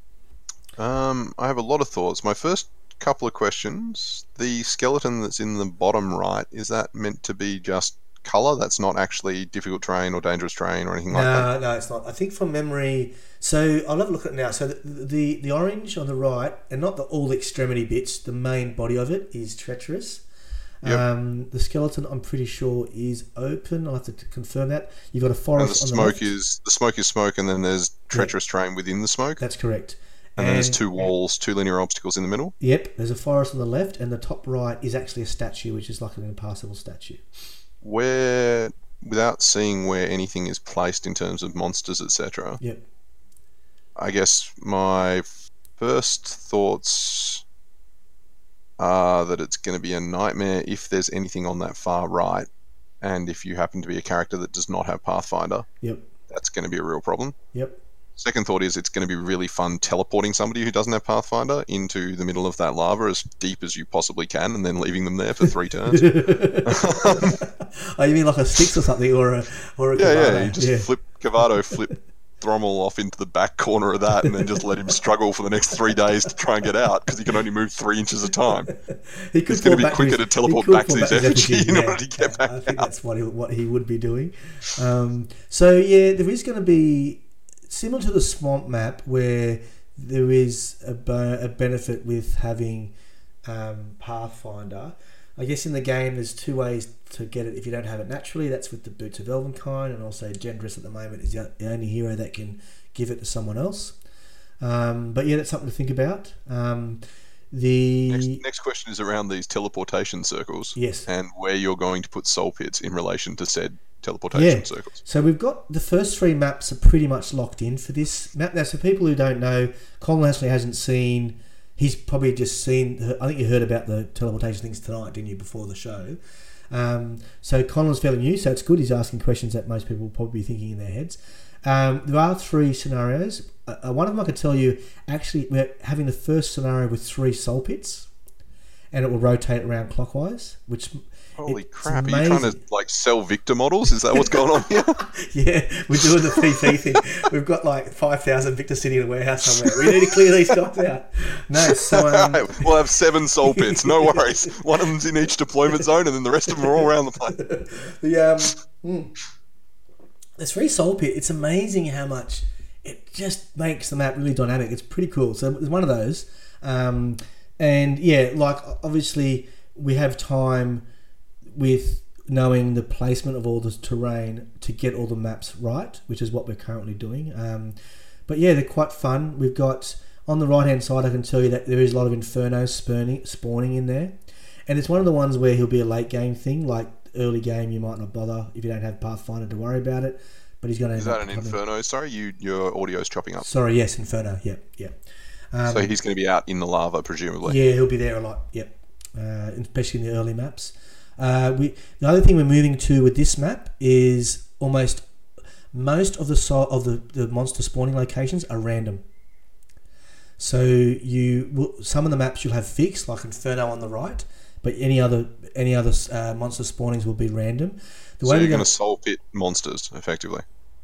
[SPEAKER 2] Um, I have a lot of thoughts. My first couple of questions. The skeleton that's in the bottom right, is that meant to be just colour? That's not actually difficult terrain or dangerous terrain or anything
[SPEAKER 1] no,
[SPEAKER 2] like that?
[SPEAKER 1] No, no, it's not. I think from memory... So I'll have a look at it now. So the, the, the orange on the right, and not the all the extremity bits, the main body of it is treacherous. Yep. Um, the skeleton, I'm pretty sure, is open. I'll have to confirm that. You've got a forest
[SPEAKER 2] and the
[SPEAKER 1] on the
[SPEAKER 2] smoke
[SPEAKER 1] left.
[SPEAKER 2] is the smoke is smoke, and then there's treacherous yep. terrain within the smoke.
[SPEAKER 1] That's correct.
[SPEAKER 2] And, and then there's two walls, two linear obstacles in the middle.
[SPEAKER 1] Yep, there's a forest on the left, and the top right is actually a statue, which is like an impassable statue.
[SPEAKER 2] Where, without seeing where anything is placed in terms of monsters, et cetera.
[SPEAKER 1] Yep.
[SPEAKER 2] I guess my first thoughts are that it's going to be a nightmare if there's anything on that far right, and if you happen to be a character that does not have Pathfinder,
[SPEAKER 1] yep,
[SPEAKER 2] that's going to be a real problem.
[SPEAKER 1] Yep.
[SPEAKER 2] Second thought is it's going to be really fun teleporting somebody who doesn't have Pathfinder into the middle of that lava as deep as you possibly can, and then leaving them there for three turns.
[SPEAKER 1] Oh, you mean like a Styx or something, or a or a
[SPEAKER 2] yeah,
[SPEAKER 1] Cavado?
[SPEAKER 2] yeah. You just
[SPEAKER 1] yeah.
[SPEAKER 2] flip Cavado, flip Thrommel off into the back corner of that, and then just let him struggle for the next three days to try and get out, because he can only move three inches at a time.
[SPEAKER 1] He could
[SPEAKER 2] it's going to be quicker
[SPEAKER 1] his,
[SPEAKER 2] to teleport back to his effigy in
[SPEAKER 1] yeah,
[SPEAKER 2] order to get back
[SPEAKER 1] I think
[SPEAKER 2] out.
[SPEAKER 1] That's what he, what he would be doing. Um, so yeah, there is going to be, similar to the swamp map, where there is a, bo- a benefit with having um, Pathfinder. I guess in the game there's two ways to get it if you don't have it naturally. That's with the Boots of Elvenkind, and also Gendris at the moment is the only hero that can give it to someone else. Um, but yeah, that's something to think about. Um, the
[SPEAKER 2] next, next question is around these teleportation circles.
[SPEAKER 1] Yes.
[SPEAKER 2] And where you're going to put soul pits in relation to said teleportation
[SPEAKER 1] yeah.
[SPEAKER 2] circles.
[SPEAKER 1] So we've got the first three maps are pretty much locked in for this map. Now, so people who don't know, Colin actually hasn't seen... He's probably just seen... I think you heard about the teleportation things tonight, didn't you, before the show? Um, so Colin's fairly new, so it's good. He's asking questions that most people will probably be thinking in their heads. Um, there are three scenarios. Uh, one of them I could tell you, actually, we're having the first scenario with three soul pits, and it will rotate around clockwise, which...
[SPEAKER 2] Holy crap, amazing. Are you trying to like sell Victor models? Is that what's going on here?
[SPEAKER 1] Yeah, we're doing the P P thing. We've got like five thousand Victor sitting in a warehouse somewhere. We need to clear these guys out. No, so... Um...
[SPEAKER 2] we'll have seven soul pits, no worries. One of them's in each deployment zone, and then the rest of them are all around the place.
[SPEAKER 1] the, um, mm, the three soul pit, it's amazing how much... It just makes the map really dynamic. It's pretty cool. So there's one of those. Um, and yeah, like obviously we have time... with knowing the placement of all the terrain to get all the maps right, which is what we're currently doing. Um, but yeah, they're quite fun. We've got, on the right-hand side, I can tell you that there is a lot of Inferno spawning, spawning in there. And it's one of the ones where he'll be a late game thing, like early game you might not bother if you don't have Pathfinder to worry about it. But he's going to...
[SPEAKER 2] Is that an Inferno? Sorry, you your audio's chopping up.
[SPEAKER 1] Sorry, yes, Inferno, yep, yep. Um,
[SPEAKER 2] so he's going to be out in the lava, presumably?
[SPEAKER 1] Yeah, he'll be there a lot, yep. Uh, especially in the early maps. Uh, we the other thing we're moving to with this map is almost most of the so, of the, the monster spawning locations are random. So you will, some of the maps you'll have fixed, like Inferno on the right, but any other any other uh, monster spawnings will be random. The
[SPEAKER 2] so
[SPEAKER 1] way
[SPEAKER 2] you're
[SPEAKER 1] we're
[SPEAKER 2] going to soul pit monsters, effectively.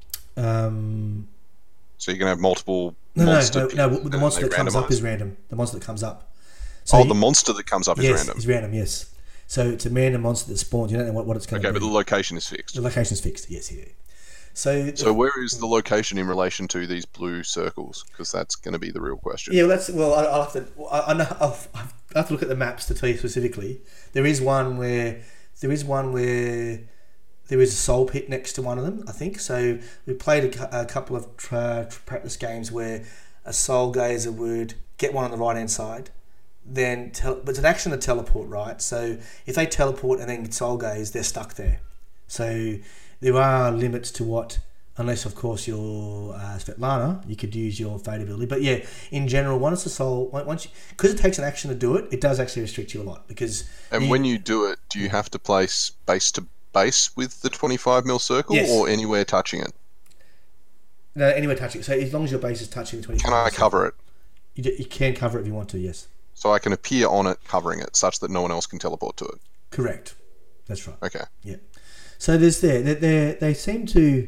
[SPEAKER 1] Um,
[SPEAKER 2] so you're going to have multiple
[SPEAKER 1] no,
[SPEAKER 2] monster
[SPEAKER 1] no,
[SPEAKER 2] pits,
[SPEAKER 1] no, no. The
[SPEAKER 2] and
[SPEAKER 1] monster
[SPEAKER 2] they
[SPEAKER 1] that comes up
[SPEAKER 2] randomise.
[SPEAKER 1] is random. The monster that comes up. So
[SPEAKER 2] oh,
[SPEAKER 1] you,
[SPEAKER 2] the monster that comes up
[SPEAKER 1] yes,
[SPEAKER 2] is random.
[SPEAKER 1] is random. Yes. So it's a random monster that spawns. You don't know what, what it's going to
[SPEAKER 2] Okay,
[SPEAKER 1] be.
[SPEAKER 2] but the location is fixed.
[SPEAKER 1] The location is fixed. Yes, yeah. So,
[SPEAKER 2] so where is the location in relation to these blue circles? Because that's going to be the real question.
[SPEAKER 1] Yeah, well, that's well. I, I'll have to. I, I know. I'll, I'll have to look at the maps to tell you specifically. There is one where there is one where there is a soul pit next to one of them. I think so. We played a, a couple of tra- tra- practice games where a soul gazer would get one on the right hand side, then tel- but it's an action to teleport, right? So if they teleport and then soul gaze, they're stuck there. So there are limits to what, unless of course you're uh, Svetlana, you could use your fate ability. But yeah, in general, once the soul, once because it takes an action to do it, it does actually restrict you a lot. Because
[SPEAKER 2] and
[SPEAKER 1] you,
[SPEAKER 2] when you do it, do you have to place base to base with the twenty-five mil circle,
[SPEAKER 1] yes.
[SPEAKER 2] or anywhere touching it?
[SPEAKER 1] No, anywhere touching. So as long as your base is touching the twenty-five.
[SPEAKER 2] Can I cover it?
[SPEAKER 1] You, do, you can cover it if you want to. Yes.
[SPEAKER 2] So I can appear on it, covering it, such that no one else can teleport to it.
[SPEAKER 1] Correct. That's right.
[SPEAKER 2] Okay.
[SPEAKER 1] Yeah. So there's there. They they they seem to.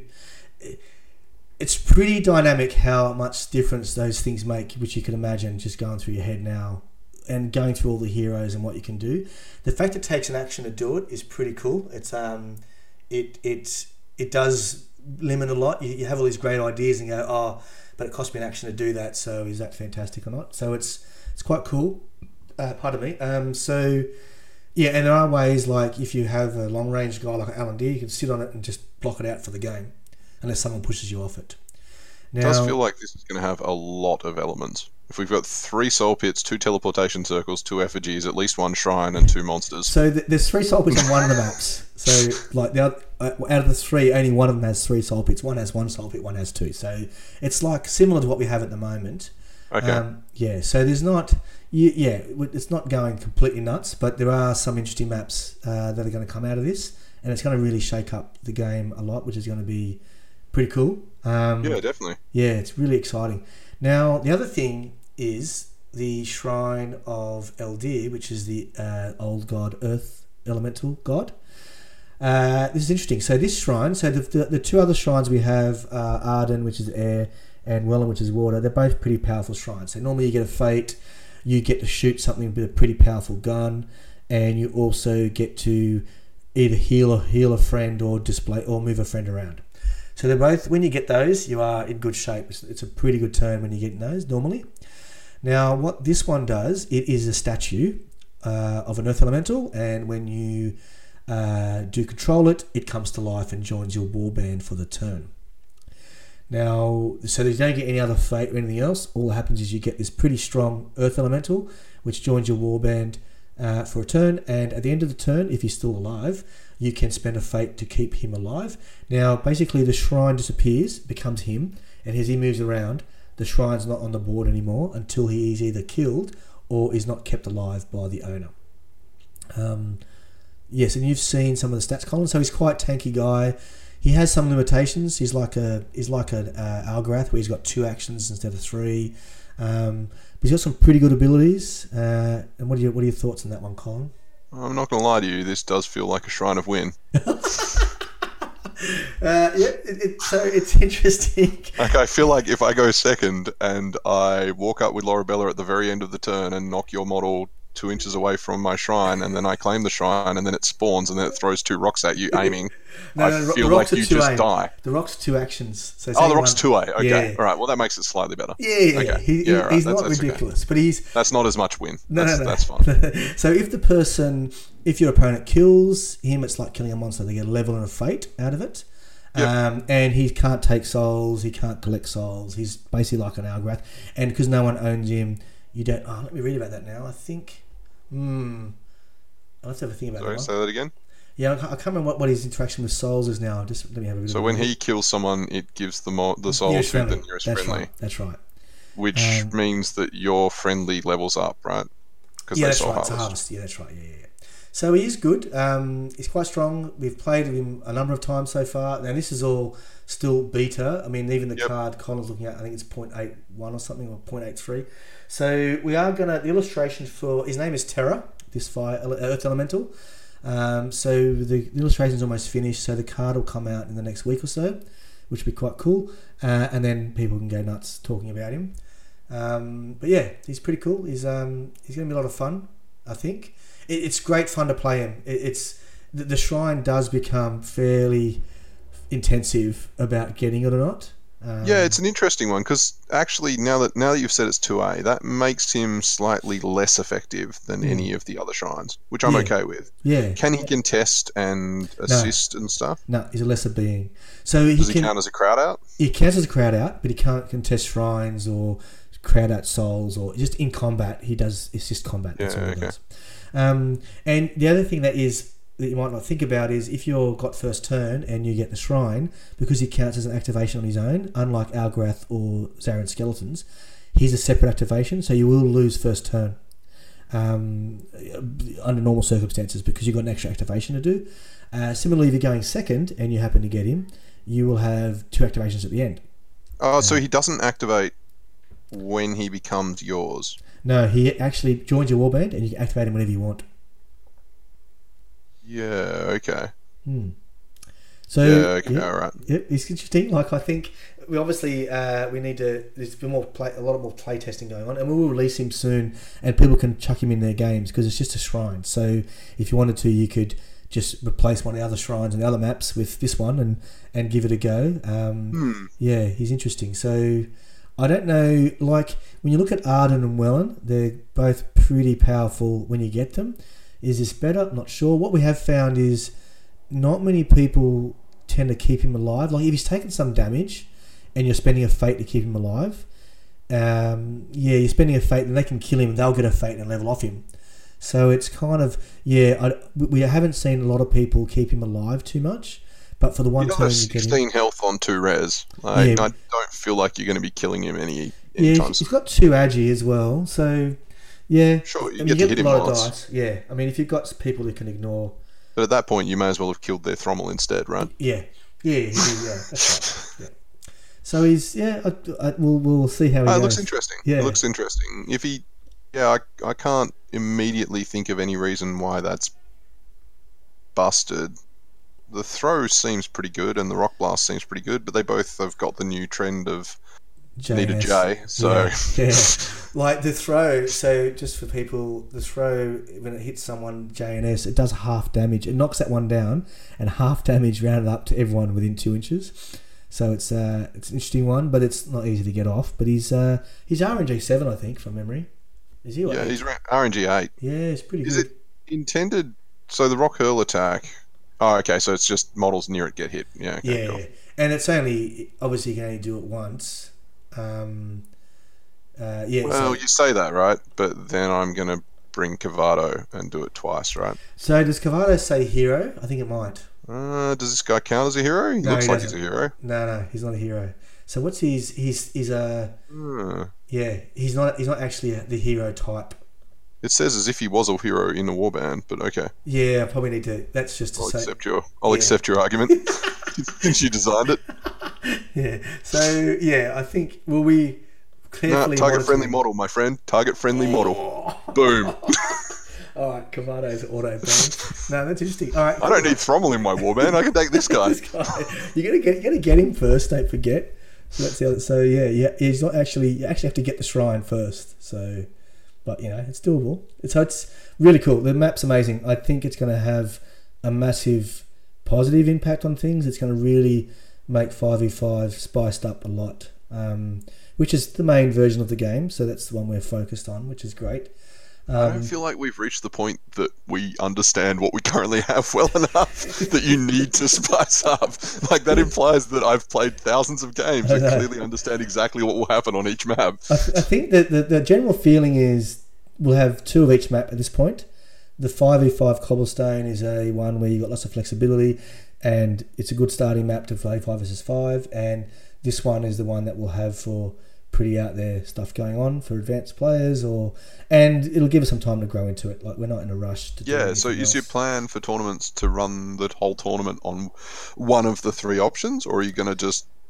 [SPEAKER 1] It's pretty dynamic how much difference those things make, which you can imagine just going through your head now, and going through all the heroes and what you can do. The fact it takes an action to do it is pretty cool. It's um, it it it does limit a lot. You, you have all these great ideas and go, oh, but it cost me an action to do that. So is that fantastic or not? So it's it's quite cool. Uh, pardon me. Um, so. Yeah, and there are ways like if you have a long range guy like an L and D, you can sit on it and just block it out for the game, unless someone pushes you off it. Now,
[SPEAKER 2] it does feel like this is going to have a lot of elements. If we've got three soul pits, two teleportation circles, two effigies, at least one shrine, and two monsters.
[SPEAKER 1] So th- there's three soul pits on one of the maps. So like the other, uh, out of the three, only one of them has three soul pits. One has one soul pit, one has two. So it's like similar to what we have at the moment.
[SPEAKER 2] Okay.
[SPEAKER 1] Um, yeah. So there's not. Yeah, it's not going completely nuts, but there are some interesting maps uh, that are going to come out of this, and it's going to really shake up the game a lot, which is going to be pretty cool. Um,
[SPEAKER 2] yeah, definitely.
[SPEAKER 1] Yeah, it's really exciting. Now, the other thing is the Shrine of Eldir, which is the uh, old god, Earth Elemental god. Uh, this is interesting. So this shrine, so the, the, the two other shrines we have, uh, Arden, which is air, and Welland, which is water, they're both pretty powerful shrines. So normally you get a fate. You get to shoot something with a pretty powerful gun, and you also get to either heal or heal a friend or display or move a friend around. So they're both. When you get those, you are in good shape. It's, it's a pretty good turn when you get those normally. Now, what this one does, it is a statue uh, of an Earth Elemental, and when you uh, do control it, it comes to life and joins your warband for the turn. Now, so you don't get any other fate or anything else. All that happens is you get this pretty strong Earth Elemental, which joins your warband uh, for a turn. And at the end of the turn, if he's still alive, you can spend a fate to keep him alive. Now, basically, the shrine disappears, becomes him, and as he moves around, the shrine's not on the board anymore until he is either killed or is not kept alive by the owner. Um, yes, and you've seen some of the stats, Colin. So he's quite a tanky guy. He has some limitations. He's like a he's like an uh, Algorath, where he's got two actions instead of three. Um, but he's got some pretty good abilities. Uh, and what are your what are your thoughts on that one, Colin?
[SPEAKER 2] I'm not going to lie to you. This does feel like a Shrine of Win.
[SPEAKER 1] uh, yeah, it, it, so it's interesting.
[SPEAKER 2] Like, I feel like if I go second and I walk up with Lorabella at the very end of the turn and knock your model two inches away from my shrine, and then I claim the shrine, and then it spawns, and then it throws two rocks at you, aiming.
[SPEAKER 1] no,
[SPEAKER 2] I
[SPEAKER 1] no,
[SPEAKER 2] feel
[SPEAKER 1] the
[SPEAKER 2] like
[SPEAKER 1] rocks
[SPEAKER 2] you
[SPEAKER 1] are two
[SPEAKER 2] just
[SPEAKER 1] aim.
[SPEAKER 2] die.
[SPEAKER 1] The rock's two actions. So
[SPEAKER 2] oh, the rock's
[SPEAKER 1] one,
[SPEAKER 2] two A. Okay,
[SPEAKER 1] yeah.
[SPEAKER 2] all right. Well, that makes it slightly better.
[SPEAKER 1] Yeah, yeah.
[SPEAKER 2] Okay.
[SPEAKER 1] He,
[SPEAKER 2] yeah, right.
[SPEAKER 1] He's
[SPEAKER 2] that's,
[SPEAKER 1] not
[SPEAKER 2] that's
[SPEAKER 1] ridiculous,
[SPEAKER 2] okay.
[SPEAKER 1] but he's
[SPEAKER 2] that's not as much win.
[SPEAKER 1] No,
[SPEAKER 2] that's,
[SPEAKER 1] no, no.
[SPEAKER 2] That's fine.
[SPEAKER 1] So if the person, if your opponent kills him, it's like killing a monster. They get a level and a fate out of it. Yep. Um, and he can't take souls. He can't collect souls. He's basically like an Algorath. And because no one owns him, you don't. Oh, let me read about that now. I think. Hmm. Let's have a think about
[SPEAKER 2] Sorry,
[SPEAKER 1] that.
[SPEAKER 2] say that again.
[SPEAKER 1] Yeah, I can't remember what, what his interaction with souls is now. Just let me have a bit
[SPEAKER 2] So
[SPEAKER 1] of
[SPEAKER 2] when
[SPEAKER 1] a
[SPEAKER 2] he kills someone, it gives the mo- the soul
[SPEAKER 1] nearest
[SPEAKER 2] to
[SPEAKER 1] friendly.
[SPEAKER 2] the nearest
[SPEAKER 1] That's
[SPEAKER 2] friendly.
[SPEAKER 1] Right. That's right.
[SPEAKER 2] Which
[SPEAKER 1] Um,
[SPEAKER 2] means that your friendly levels up, right? Because
[SPEAKER 1] Yeah,
[SPEAKER 2] they
[SPEAKER 1] that's
[SPEAKER 2] soul
[SPEAKER 1] right. It's a
[SPEAKER 2] harvest.
[SPEAKER 1] harvest. Yeah, that's right. Yeah, yeah, yeah. So he is good. Um, he's quite strong. We've played with him a number of times so far. Now this is all still beta. I mean, even the
[SPEAKER 2] Yep.
[SPEAKER 1] card Colin's looking at, I think it's point eight one or something, or point eight three. So we are gonna the illustration for his name is Terra. this fire earth elemental. Um, so the illustration's almost finished, so the card will come out in the next week or so, which will be quite cool. Uh, and then people can go nuts talking about him. Um, but yeah, he's pretty cool. He's um, he's going to be a lot of fun, I think. It, it's great fun to play him. It, it's the, the shrine does become fairly intensive about getting it or not. Um,
[SPEAKER 2] yeah, it's an interesting one because actually now that now that you've said it's two A, that makes him slightly less effective than
[SPEAKER 1] Mm.
[SPEAKER 2] any of the other shrines, which I'm
[SPEAKER 1] Yeah.
[SPEAKER 2] okay with.
[SPEAKER 1] Yeah.
[SPEAKER 2] Can he contest and assist and stuff?
[SPEAKER 1] No, he's a lesser being. So he
[SPEAKER 2] Does he
[SPEAKER 1] can
[SPEAKER 2] count as a crowd out?
[SPEAKER 1] he counts as a crowd out, but he can't contest shrines or crowd out souls or just in combat. He does assist combat. That's
[SPEAKER 2] Yeah,
[SPEAKER 1] all he
[SPEAKER 2] okay.
[SPEAKER 1] does. Um, and the other thing that is that you might not think about is if you're got first turn and you get the shrine, because he counts as an activation on his own, unlike Algrath or Zarin Skeletons, he's a separate activation, so you will lose first turn um, under normal circumstances because you've got an extra activation to do. Uh, similarly, if you're going second and you happen to get him, you will have two activations at the end.
[SPEAKER 2] Oh, so he doesn't activate when he becomes yours.
[SPEAKER 1] No, he actually joins your warband and you can activate him whenever you want.
[SPEAKER 2] Yeah, okay.
[SPEAKER 1] Hmm. So
[SPEAKER 2] yeah, okay,
[SPEAKER 1] yeah,
[SPEAKER 2] all right.
[SPEAKER 1] Yep, it's interesting. Like I think we obviously uh, we need to. There's been more play, a lot more play testing going on, and we will release him soon, and people can chuck him in their games because it's just a shrine. So if you wanted to, you could just replace one of the other shrines and the other maps with this one, and and give it a go. Um,
[SPEAKER 2] Hmm.
[SPEAKER 1] Yeah, he's interesting. So I don't know. Like when you look at Arden and Welland, they're both pretty powerful when you get them. Is this better? Not sure. What we have found is not many people tend to keep him alive. Like if he's taken some damage and you're spending a fate to keep him alive, um, yeah, you're spending a fate and they can kill him and they'll get a fate and level off him. So it's kind of, yeah, I, we haven't seen a lot of people keep him alive too much, but for the one
[SPEAKER 2] He
[SPEAKER 1] turn
[SPEAKER 2] does
[SPEAKER 1] you get him,
[SPEAKER 2] sixteen health on two res. Like,
[SPEAKER 1] Yeah.
[SPEAKER 2] I don't feel like you're going to be killing him any
[SPEAKER 1] yeah,
[SPEAKER 2] anytime
[SPEAKER 1] he's
[SPEAKER 2] soon.
[SPEAKER 1] got two agi as well, so yeah.
[SPEAKER 2] Sure, you
[SPEAKER 1] I mean,
[SPEAKER 2] get to hit
[SPEAKER 1] a
[SPEAKER 2] him
[SPEAKER 1] lot
[SPEAKER 2] once.
[SPEAKER 1] of dice. Yeah, I mean, if you've got people who can ignore,
[SPEAKER 2] But at that point, you may as well have killed their Thrommel instead, right?
[SPEAKER 1] yeah, yeah, yeah, yeah, that's right. Yeah. So he's yeah, I, I, we'll we'll see how he
[SPEAKER 2] Oh, it
[SPEAKER 1] goes.
[SPEAKER 2] looks interesting.
[SPEAKER 1] Yeah.
[SPEAKER 2] It looks interesting. If he, yeah, I, I can't immediately think of any reason why that's busted. The throw seems pretty good, and the rock blast seems pretty good, but they both have got the new trend of need a
[SPEAKER 1] J S.
[SPEAKER 2] J. So
[SPEAKER 1] yeah, yeah. Like the throw. So just for people, the throw when it hits someone J N S, it does half damage. It knocks that one down, and half damage rounded up to everyone within two inches. So it's uh, it's an interesting one, but it's not easy to get off. But he's uh, he's R N G seven, I think, from memory. Is he? or
[SPEAKER 2] yeah,
[SPEAKER 1] eight?
[SPEAKER 2] he's R N G eight.
[SPEAKER 1] Yeah, it's pretty
[SPEAKER 2] Is
[SPEAKER 1] good.
[SPEAKER 2] it intended? So the rock hurl attack. Oh, okay. So it's just models near it get hit. Yeah. Okay,
[SPEAKER 1] Yeah,
[SPEAKER 2] cool.
[SPEAKER 1] and it's only obviously you can only do it once. Um, uh, yeah.
[SPEAKER 2] Well,
[SPEAKER 1] so,
[SPEAKER 2] you say that, right? But then I'm going to bring Cavado and do it twice, right?
[SPEAKER 1] so does Cavado say hero? I think it might.
[SPEAKER 2] Uh, does this guy count as a hero? He
[SPEAKER 1] No,
[SPEAKER 2] looks
[SPEAKER 1] he
[SPEAKER 2] like he's a
[SPEAKER 1] doesn't.
[SPEAKER 2] hero.
[SPEAKER 1] No, no, he's not a hero. So what's his? He's he's a
[SPEAKER 2] Hmm.
[SPEAKER 1] yeah. He's not he's not actually a, the hero type.
[SPEAKER 2] It says as if he was a hero in a warband, but okay.
[SPEAKER 1] Yeah, I probably need to. That's just to
[SPEAKER 2] I'll
[SPEAKER 1] say.
[SPEAKER 2] accept your I'll
[SPEAKER 1] Yeah.
[SPEAKER 2] accept your argument since you designed it.
[SPEAKER 1] Yeah. So yeah, I think will we
[SPEAKER 2] Nah,
[SPEAKER 1] carefully
[SPEAKER 2] target friendly
[SPEAKER 1] monitor-
[SPEAKER 2] model, my friend. Target friendly model.
[SPEAKER 1] Oh.
[SPEAKER 2] Boom.
[SPEAKER 1] All right, Cavado's auto burn. No, that's interesting. All right,
[SPEAKER 2] I don't need Thrommel in my warband. I can take this guy.
[SPEAKER 1] this guy. You gotta get you gotta get him first. Don't forget. So that's the other, so yeah, yeah. He's not actually. You actually have to get the shrine first. So, but you know, it's doable. It's so it's really cool. The map's amazing. I think it's going to have a massive positive impact on things. It's going to really make five v five spiced up a lot, um, which is the main version of the game. So that's the one we're focused on, which is great.
[SPEAKER 2] I
[SPEAKER 1] Um,
[SPEAKER 2] don't feel like we've reached the point that we understand what we currently have well enough that you need to spice up. Like, that implies that I've played thousands of games
[SPEAKER 1] I
[SPEAKER 2] and
[SPEAKER 1] know.
[SPEAKER 2] clearly understand exactly what will happen on each map.
[SPEAKER 1] I, th- I think that the, the general feeling is we'll have two of each map at this point. The five v five cobblestone is a one where you've got lots of flexibility and it's a good starting map to play five versus five, and this one is the one that we'll have for pretty out there stuff going on for advanced players, or and it'll give us some time to grow into it. Like, we're not in a rush to do
[SPEAKER 2] Yeah, so
[SPEAKER 1] anything
[SPEAKER 2] is your
[SPEAKER 1] else.
[SPEAKER 2] plan for tournaments to run the whole tournament on one of the three options, or are you going to just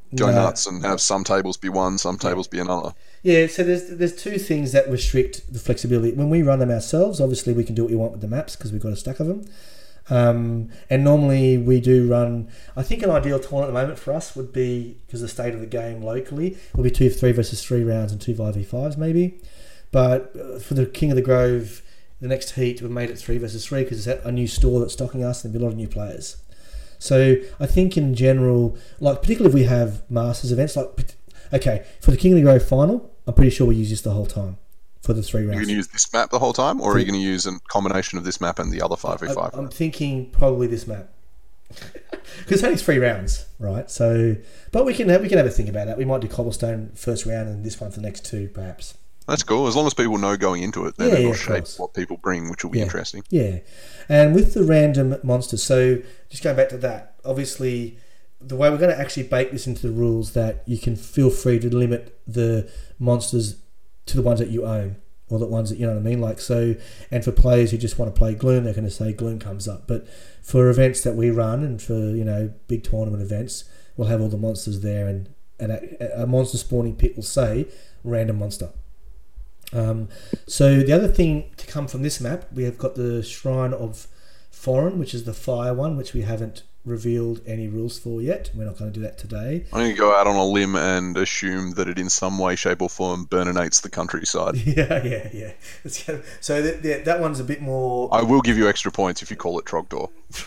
[SPEAKER 2] go
[SPEAKER 1] No.
[SPEAKER 2] nuts and have some tables be one, some tables be another.
[SPEAKER 1] Yeah, so there's there's two things that restrict the flexibility. When we run them ourselves, obviously we can do what we want with the maps because we've got a stack of them. Um, and normally we do run, I think an ideal tournament at the moment for us would be, because the state of the game locally, will be two three versus three rounds and two five v fives maybe. But uh, for the King of the Grove, the next heat, we've made it three versus three because it's a new store that's stocking us and there'll be a lot of new players. So I think in general, like particularly if we have Masters events, like, okay, for the King of the Grove final, I'm pretty sure we use this the whole time for the three rounds.
[SPEAKER 2] You're going to use this map the whole time, or are you going to use a combination of this map and the other five v five?
[SPEAKER 1] I'm thinking probably this map. Because it's only three rounds, right? So, but we can have, we can have a think about that. We might do Cobblestone first round and this one for the next two, perhaps.
[SPEAKER 2] That's cool. As long as people know going into it, then
[SPEAKER 1] Yeah,
[SPEAKER 2] it'll
[SPEAKER 1] yeah, of
[SPEAKER 2] shape
[SPEAKER 1] course.
[SPEAKER 2] what people bring, which will be
[SPEAKER 1] Yeah.
[SPEAKER 2] interesting.
[SPEAKER 1] Yeah. And with the random monsters, so just going back to that, obviously the way we're going to actually bake this into the rules that you can feel free to limit the monsters to the ones that you own, or the ones that, you know what I mean? Like, so, and for players who just want to play Gloom, they're going to say Gloom comes up. But for events that we run and for, you know, big tournament events, we'll have all the monsters there, and, and a, a monster spawning pit will say random monster. Um, so the other thing to come from this map, we have got the Shrine of Foreign, which is the fire one, which we haven't revealed any rules for yet. We're not going to do that today.
[SPEAKER 2] I'm going to go out on a limb and assume that it in some way, shape or form burninates the countryside.
[SPEAKER 1] Yeah, yeah, yeah. It's kind of, so that, that that one's a bit more...
[SPEAKER 2] I will give you extra points if you call it Trogdor.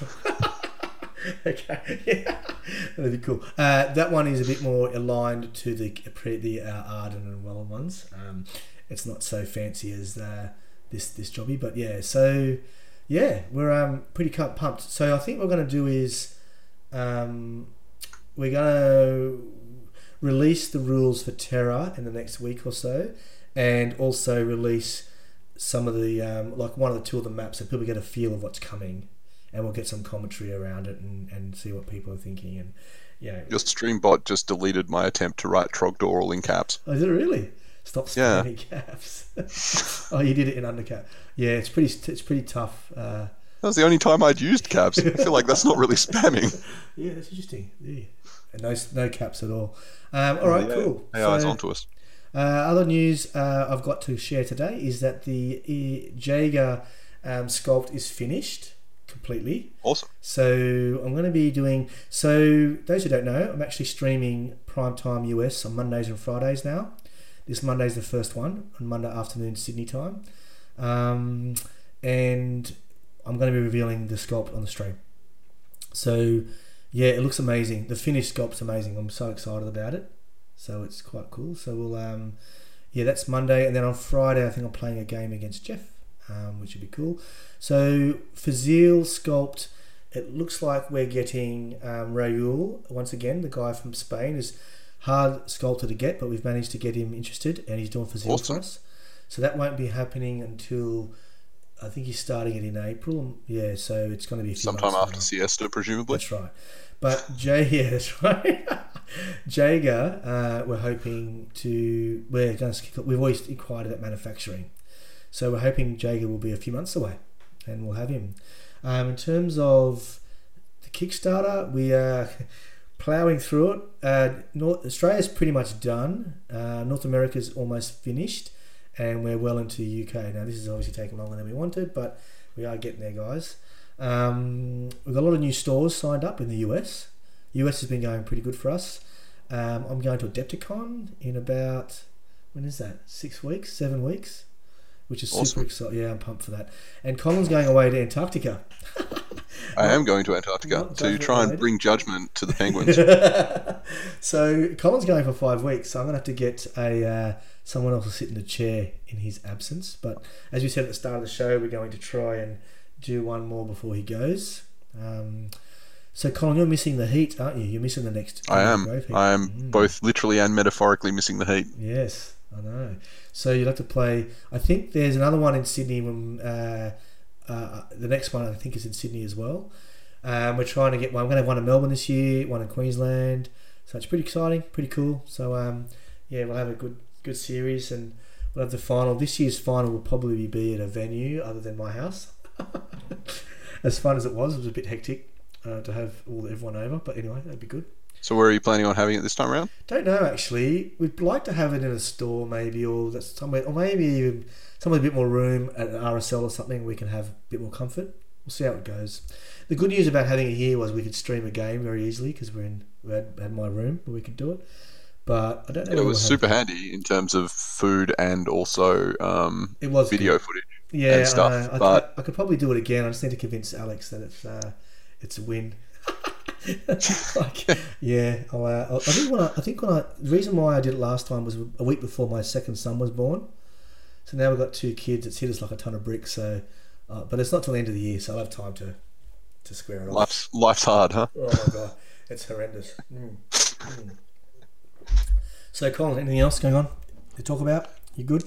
[SPEAKER 1] Okay, yeah, that'd be cool. Uh, that one is a bit more aligned to the the uh, Arden and Welland ones. Um, it's not so fancy as uh, this this jobby, but yeah. So yeah, we're um pretty pumped. So I think what we're going to do is um, we're going to release the rules for Terra in the next week or so, and also release some of the um, like one of the two of the maps so people get a feel of what's coming. And we'll get some commentary around it and, and see what people are thinking. And yeah,
[SPEAKER 2] Your stream bot just deleted my attempt to write Trogdor all in caps.
[SPEAKER 1] oh, is it really? Stop
[SPEAKER 2] Yeah.
[SPEAKER 1] spamming caps. Oh, you did it in undercap. Yeah, it's pretty it's pretty tough. Uh,
[SPEAKER 2] That was the only time I'd used caps. I feel like that's not really spamming.
[SPEAKER 1] yeah, that's interesting. Yeah, and no no caps at all. Um, all right,
[SPEAKER 2] Yeah,
[SPEAKER 1] cool.
[SPEAKER 2] A I's
[SPEAKER 1] So,
[SPEAKER 2] onto us.
[SPEAKER 1] Uh, other news uh, I've got to share today is that the uh, Jaeger um, sculpt is finished completely.
[SPEAKER 2] Awesome.
[SPEAKER 1] So I'm going to be doing, so those who don't know, I'm actually streaming Primetime U S on Mondays and Fridays now. This Monday's the first one, on Monday afternoon Sydney time. Um, and I'm going to be revealing the sculpt on the stream. So yeah, it looks amazing. The finished sculpt's amazing. I'm so excited about it. So it's quite cool. So we'll, um, yeah, that's Monday. And then on Friday, I think I'm playing a game against Jeff, um, which would be cool. So for Zeal Sculpt, it looks like we're getting um, Raul, once again, the guy from Spain, is hard sculptor to get, but we've managed to get him interested, and he's doing for Zeal
[SPEAKER 2] Awesome.
[SPEAKER 1] for us. So that won't be happening until, I think he's starting it in April. Yeah, so it's going to be a few
[SPEAKER 2] Sometime
[SPEAKER 1] months
[SPEAKER 2] after
[SPEAKER 1] now.
[SPEAKER 2] siesta, presumably.
[SPEAKER 1] That's right. But Jay, yeah, that's right. Jaeger, uh, we're hoping to, we're going to kick up, we've always inquired about manufacturing. So we're hoping Jaeger will be a few months away and we'll have him. Um, in terms of the Kickstarter, we are ploughing through it. Uh, North, Australia's pretty much done. Uh, North America's almost finished, and we're well into U K. Now, this is obviously taking longer than we wanted, but we are getting there, guys. Um, we've got a lot of new stores signed up in the U S. U S has been going pretty good for us. Um, I'm going to Adepticon in about, when is that? Six weeks? Seven weeks? Which is
[SPEAKER 2] Awesome.
[SPEAKER 1] super exciting. Yeah, I'm pumped for that. And Colin's going away to Antarctica.
[SPEAKER 2] I am going to Antarctica
[SPEAKER 1] Not
[SPEAKER 2] to
[SPEAKER 1] judgment
[SPEAKER 2] try and
[SPEAKER 1] related.
[SPEAKER 2] bring judgment to the penguins.
[SPEAKER 1] So Colin's going for five weeks, so I'm going to have to get a uh, someone else to sit in the chair in his absence. But as we said at the start of the show, we're going to try and do one more before he goes. Um, so Colin, you're missing the heat, aren't you? You're missing the next.
[SPEAKER 2] I am.
[SPEAKER 1] Grove heat.
[SPEAKER 2] I am
[SPEAKER 1] Mm.
[SPEAKER 2] both literally and metaphorically missing the heat.
[SPEAKER 1] Yes, I know. So you'll have to play. I think there's another one in Sydney. When uh, uh, the next one I think is in Sydney as well. Um, we're trying to get one. We're going to have one in Melbourne this year, one in Queensland. So it's pretty exciting, pretty cool. So um, yeah, we'll have a good good series, and we'll have the final. This year's final will probably be at a venue other than my house. As fun as it was, it was a bit hectic. uh, to have all everyone over. But anyway, that'd be good.
[SPEAKER 2] So where are you planning on having it this time around?
[SPEAKER 1] Don't know actually. We'd like to have it in a store maybe, or that's somewhere, or maybe even somewhere with a bit more room at an R S L or something. We can have a bit more comfort. We'll see how it goes. The good news about having it here was we could stream a game very easily because we're in we had, had my room where we could do it. But I don't know.
[SPEAKER 2] Yeah, it was super handy in terms of food and also um,
[SPEAKER 1] it was
[SPEAKER 2] video
[SPEAKER 1] good.
[SPEAKER 2] footage
[SPEAKER 1] Yeah,
[SPEAKER 2] and stuff.
[SPEAKER 1] I, I,
[SPEAKER 2] but
[SPEAKER 1] I, I could probably do it again. I just need to convince Alex that it's uh, it's a win. like, yeah, I'll, uh, I think when I, I think when I the reason why I did it last time was a week before my second son was born. So now we've got two kids. It's hit us like a ton of bricks. So, uh, but it's not till the end of the year, so I'll have time to to square it off.
[SPEAKER 2] life's life's hard, huh?
[SPEAKER 1] Oh my god, it's horrendous. Mm. Mm. So, Colin, anything else going on to talk about? You good?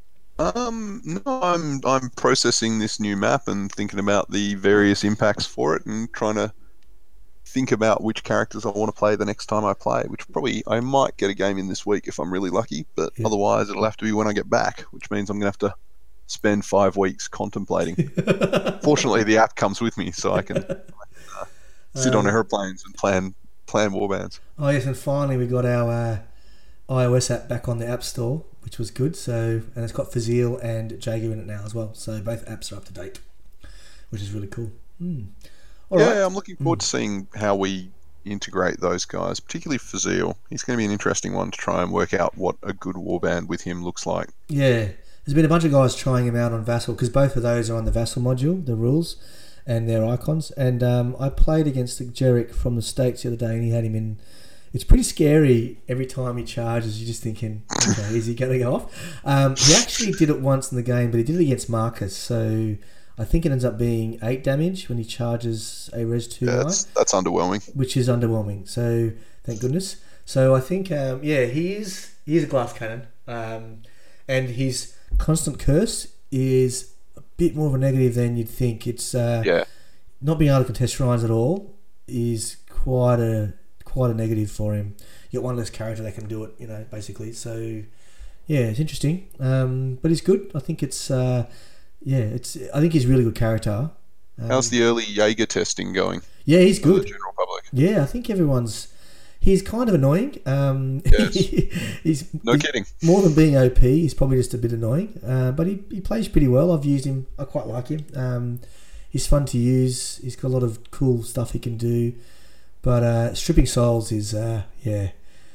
[SPEAKER 2] Um, no, I'm I'm processing this new map and thinking about the various impacts for it and trying to think about which characters I want to play the next time I play, which probably I might get a game in this week if I'm really lucky, but
[SPEAKER 1] Yeah.
[SPEAKER 2] otherwise it'll have to be when I get back, which means I'm going to have to spend five weeks contemplating. Fortunately, the app comes with me, so I can uh, sit on
[SPEAKER 1] Um,
[SPEAKER 2] airplanes and plan plan warbands.
[SPEAKER 1] Oh yes, and finally we got our uh, iOS app back on the App Store, which was good. So, and it's got Fazil and Jaeger in it now as well. So both apps are up to date, which is really cool. Mm. All
[SPEAKER 2] yeah,
[SPEAKER 1] right.
[SPEAKER 2] I'm looking forward to seeing how we integrate those guys, particularly Fazil. He's going to be an interesting one to try and work out what a good warband with him looks like.
[SPEAKER 1] Yeah, there's been a bunch of guys trying him out on Vassal because both of those are on the Vassal module, the rules and their icons. And um, I played against the Jerick from the States the other day, and he had him in. It's pretty scary every time he charges. You're just thinking, okay, is he going to go off? Um, he actually did it once in the game, but he did it against Marcus. So I think it ends up being eight damage when he charges a Res two
[SPEAKER 2] Yeah,
[SPEAKER 1] guy,
[SPEAKER 2] that's, that's underwhelming.
[SPEAKER 1] which is underwhelming. So thank goodness. So I think, um, yeah, he is he is a glass cannon, um, and his constant curse is a bit more of a negative than you'd think. It's uh,
[SPEAKER 2] Yeah.
[SPEAKER 1] not being able to contest shrines at all is quite a quite a negative for him. You got one less character that can do it, you know, basically. So yeah, it's interesting, um, but he's good. I think it's uh, yeah, it's. I think he's a really good character. Um,
[SPEAKER 2] How's the early Jaeger testing going
[SPEAKER 1] yeah, he's
[SPEAKER 2] for the
[SPEAKER 1] good.
[SPEAKER 2] general public?
[SPEAKER 1] Yeah, I think everyone's. He's kind of annoying. Um,
[SPEAKER 2] Yes.
[SPEAKER 1] he's
[SPEAKER 2] No
[SPEAKER 1] he's-
[SPEAKER 2] kidding.
[SPEAKER 1] more than being O P, he's probably just a bit annoying. Uh, but he, he plays pretty well. I've used him. I quite like him. Um, he's fun to use. He's got a lot of cool stuff he can do. But uh, stripping souls is, uh, yeah,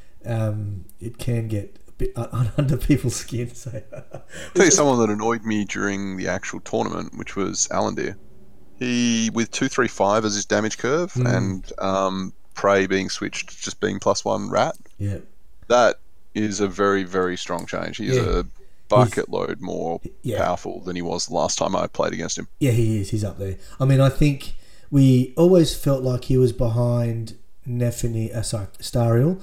[SPEAKER 1] um, it can get a bit un- under people's skin. So
[SPEAKER 2] Tell you someone that annoyed me during the actual tournament, which was Alandir. He, with two three five as his damage curve,
[SPEAKER 1] Mm.
[SPEAKER 2] and um, Prey being switched to just being plus one rat,
[SPEAKER 1] yeah,
[SPEAKER 2] that is a very, very strong change. He's
[SPEAKER 1] Yeah.
[SPEAKER 2] a bucket load more
[SPEAKER 1] yeah.
[SPEAKER 2] powerful than he was the last time I played against him.
[SPEAKER 1] Yeah, he is. He's up there. I mean, I think we always felt like he was behind Nefini, uh, sorry, Stariel,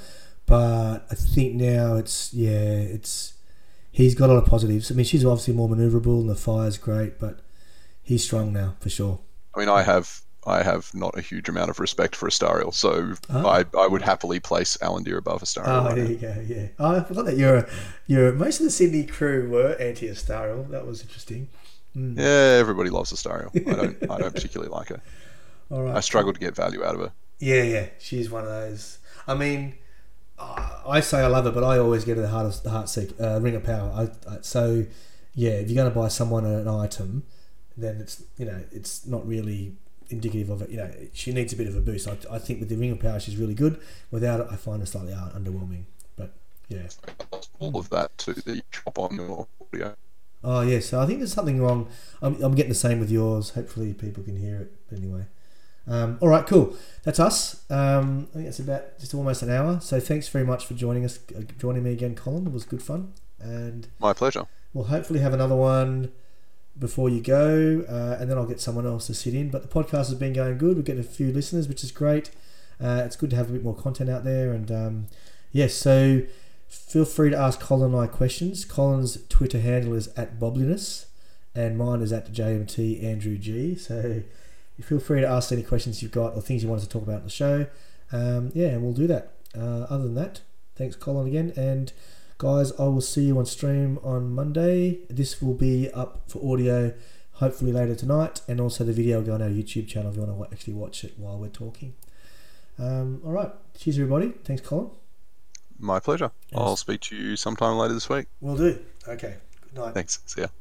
[SPEAKER 1] but I think now it's, yeah, it's, he's got a lot of positives. I mean, she's obviously more manoeuvrable and the fire's great, but he's strong now, for sure.
[SPEAKER 2] I mean, I have I have not a huge amount of respect for Astariel, so
[SPEAKER 1] Oh.
[SPEAKER 2] I, I would happily place Alandir above Astariel.
[SPEAKER 1] Oh,
[SPEAKER 2] right
[SPEAKER 1] there
[SPEAKER 2] now.
[SPEAKER 1] you go, yeah. Oh, I forgot that you're, a, you're, most of the Sydney crew were anti-Astariel. That was interesting. Mm.
[SPEAKER 2] Yeah, everybody loves Astariel. I don't I don't particularly like her.
[SPEAKER 1] All right.
[SPEAKER 2] I struggle to get value out of her.
[SPEAKER 1] Yeah, yeah, she's one of those. I mean, uh, I say I love her, but I always get her the heart of the heart seek, uh, ring of power. I, I, so, yeah, if you're going to buy someone an item, then it's you know it's not really indicative of it. You know, she needs a bit of a boost. I, I think with the ring of power, she's really good. Without it, I find her slightly uh, underwhelming. But yeah.
[SPEAKER 2] All of that to the chop on your audio.
[SPEAKER 1] Oh yeah. So I think there's something wrong. I'm, I'm getting the same with yours. Hopefully, people can hear it. But anyway. Um, all right, cool. That's us. Um, I think it's about just almost an hour. So thanks very much for joining us, uh, joining me again, Colin. It was good fun, and
[SPEAKER 2] My pleasure.
[SPEAKER 1] we'll hopefully have another one before you go, uh, and then I'll get someone else to sit in. But the podcast has been going good. We're getting a few listeners, which is great. Uh, it's good to have a bit more content out there, and um, yes, so feel free to ask Colin and I questions. Colin's Twitter handle is at Bobliness, and mine is at J M T Andrew G. So feel free to ask any questions you've got or things you want us to talk about in the show. Um, yeah, and we'll do that. Uh, other than that, thanks, Colin, again. And guys, I will see you on stream on Monday. This will be up for audio hopefully later tonight, and also the video will go on our YouTube channel if you want to actually watch it while we're talking. Um, all right. Cheers, everybody. Thanks, Colin.
[SPEAKER 2] My pleasure.
[SPEAKER 1] Yes.
[SPEAKER 2] I'll speak to you sometime later this week.
[SPEAKER 1] Will do. Okay. Good night.
[SPEAKER 2] Thanks. See ya.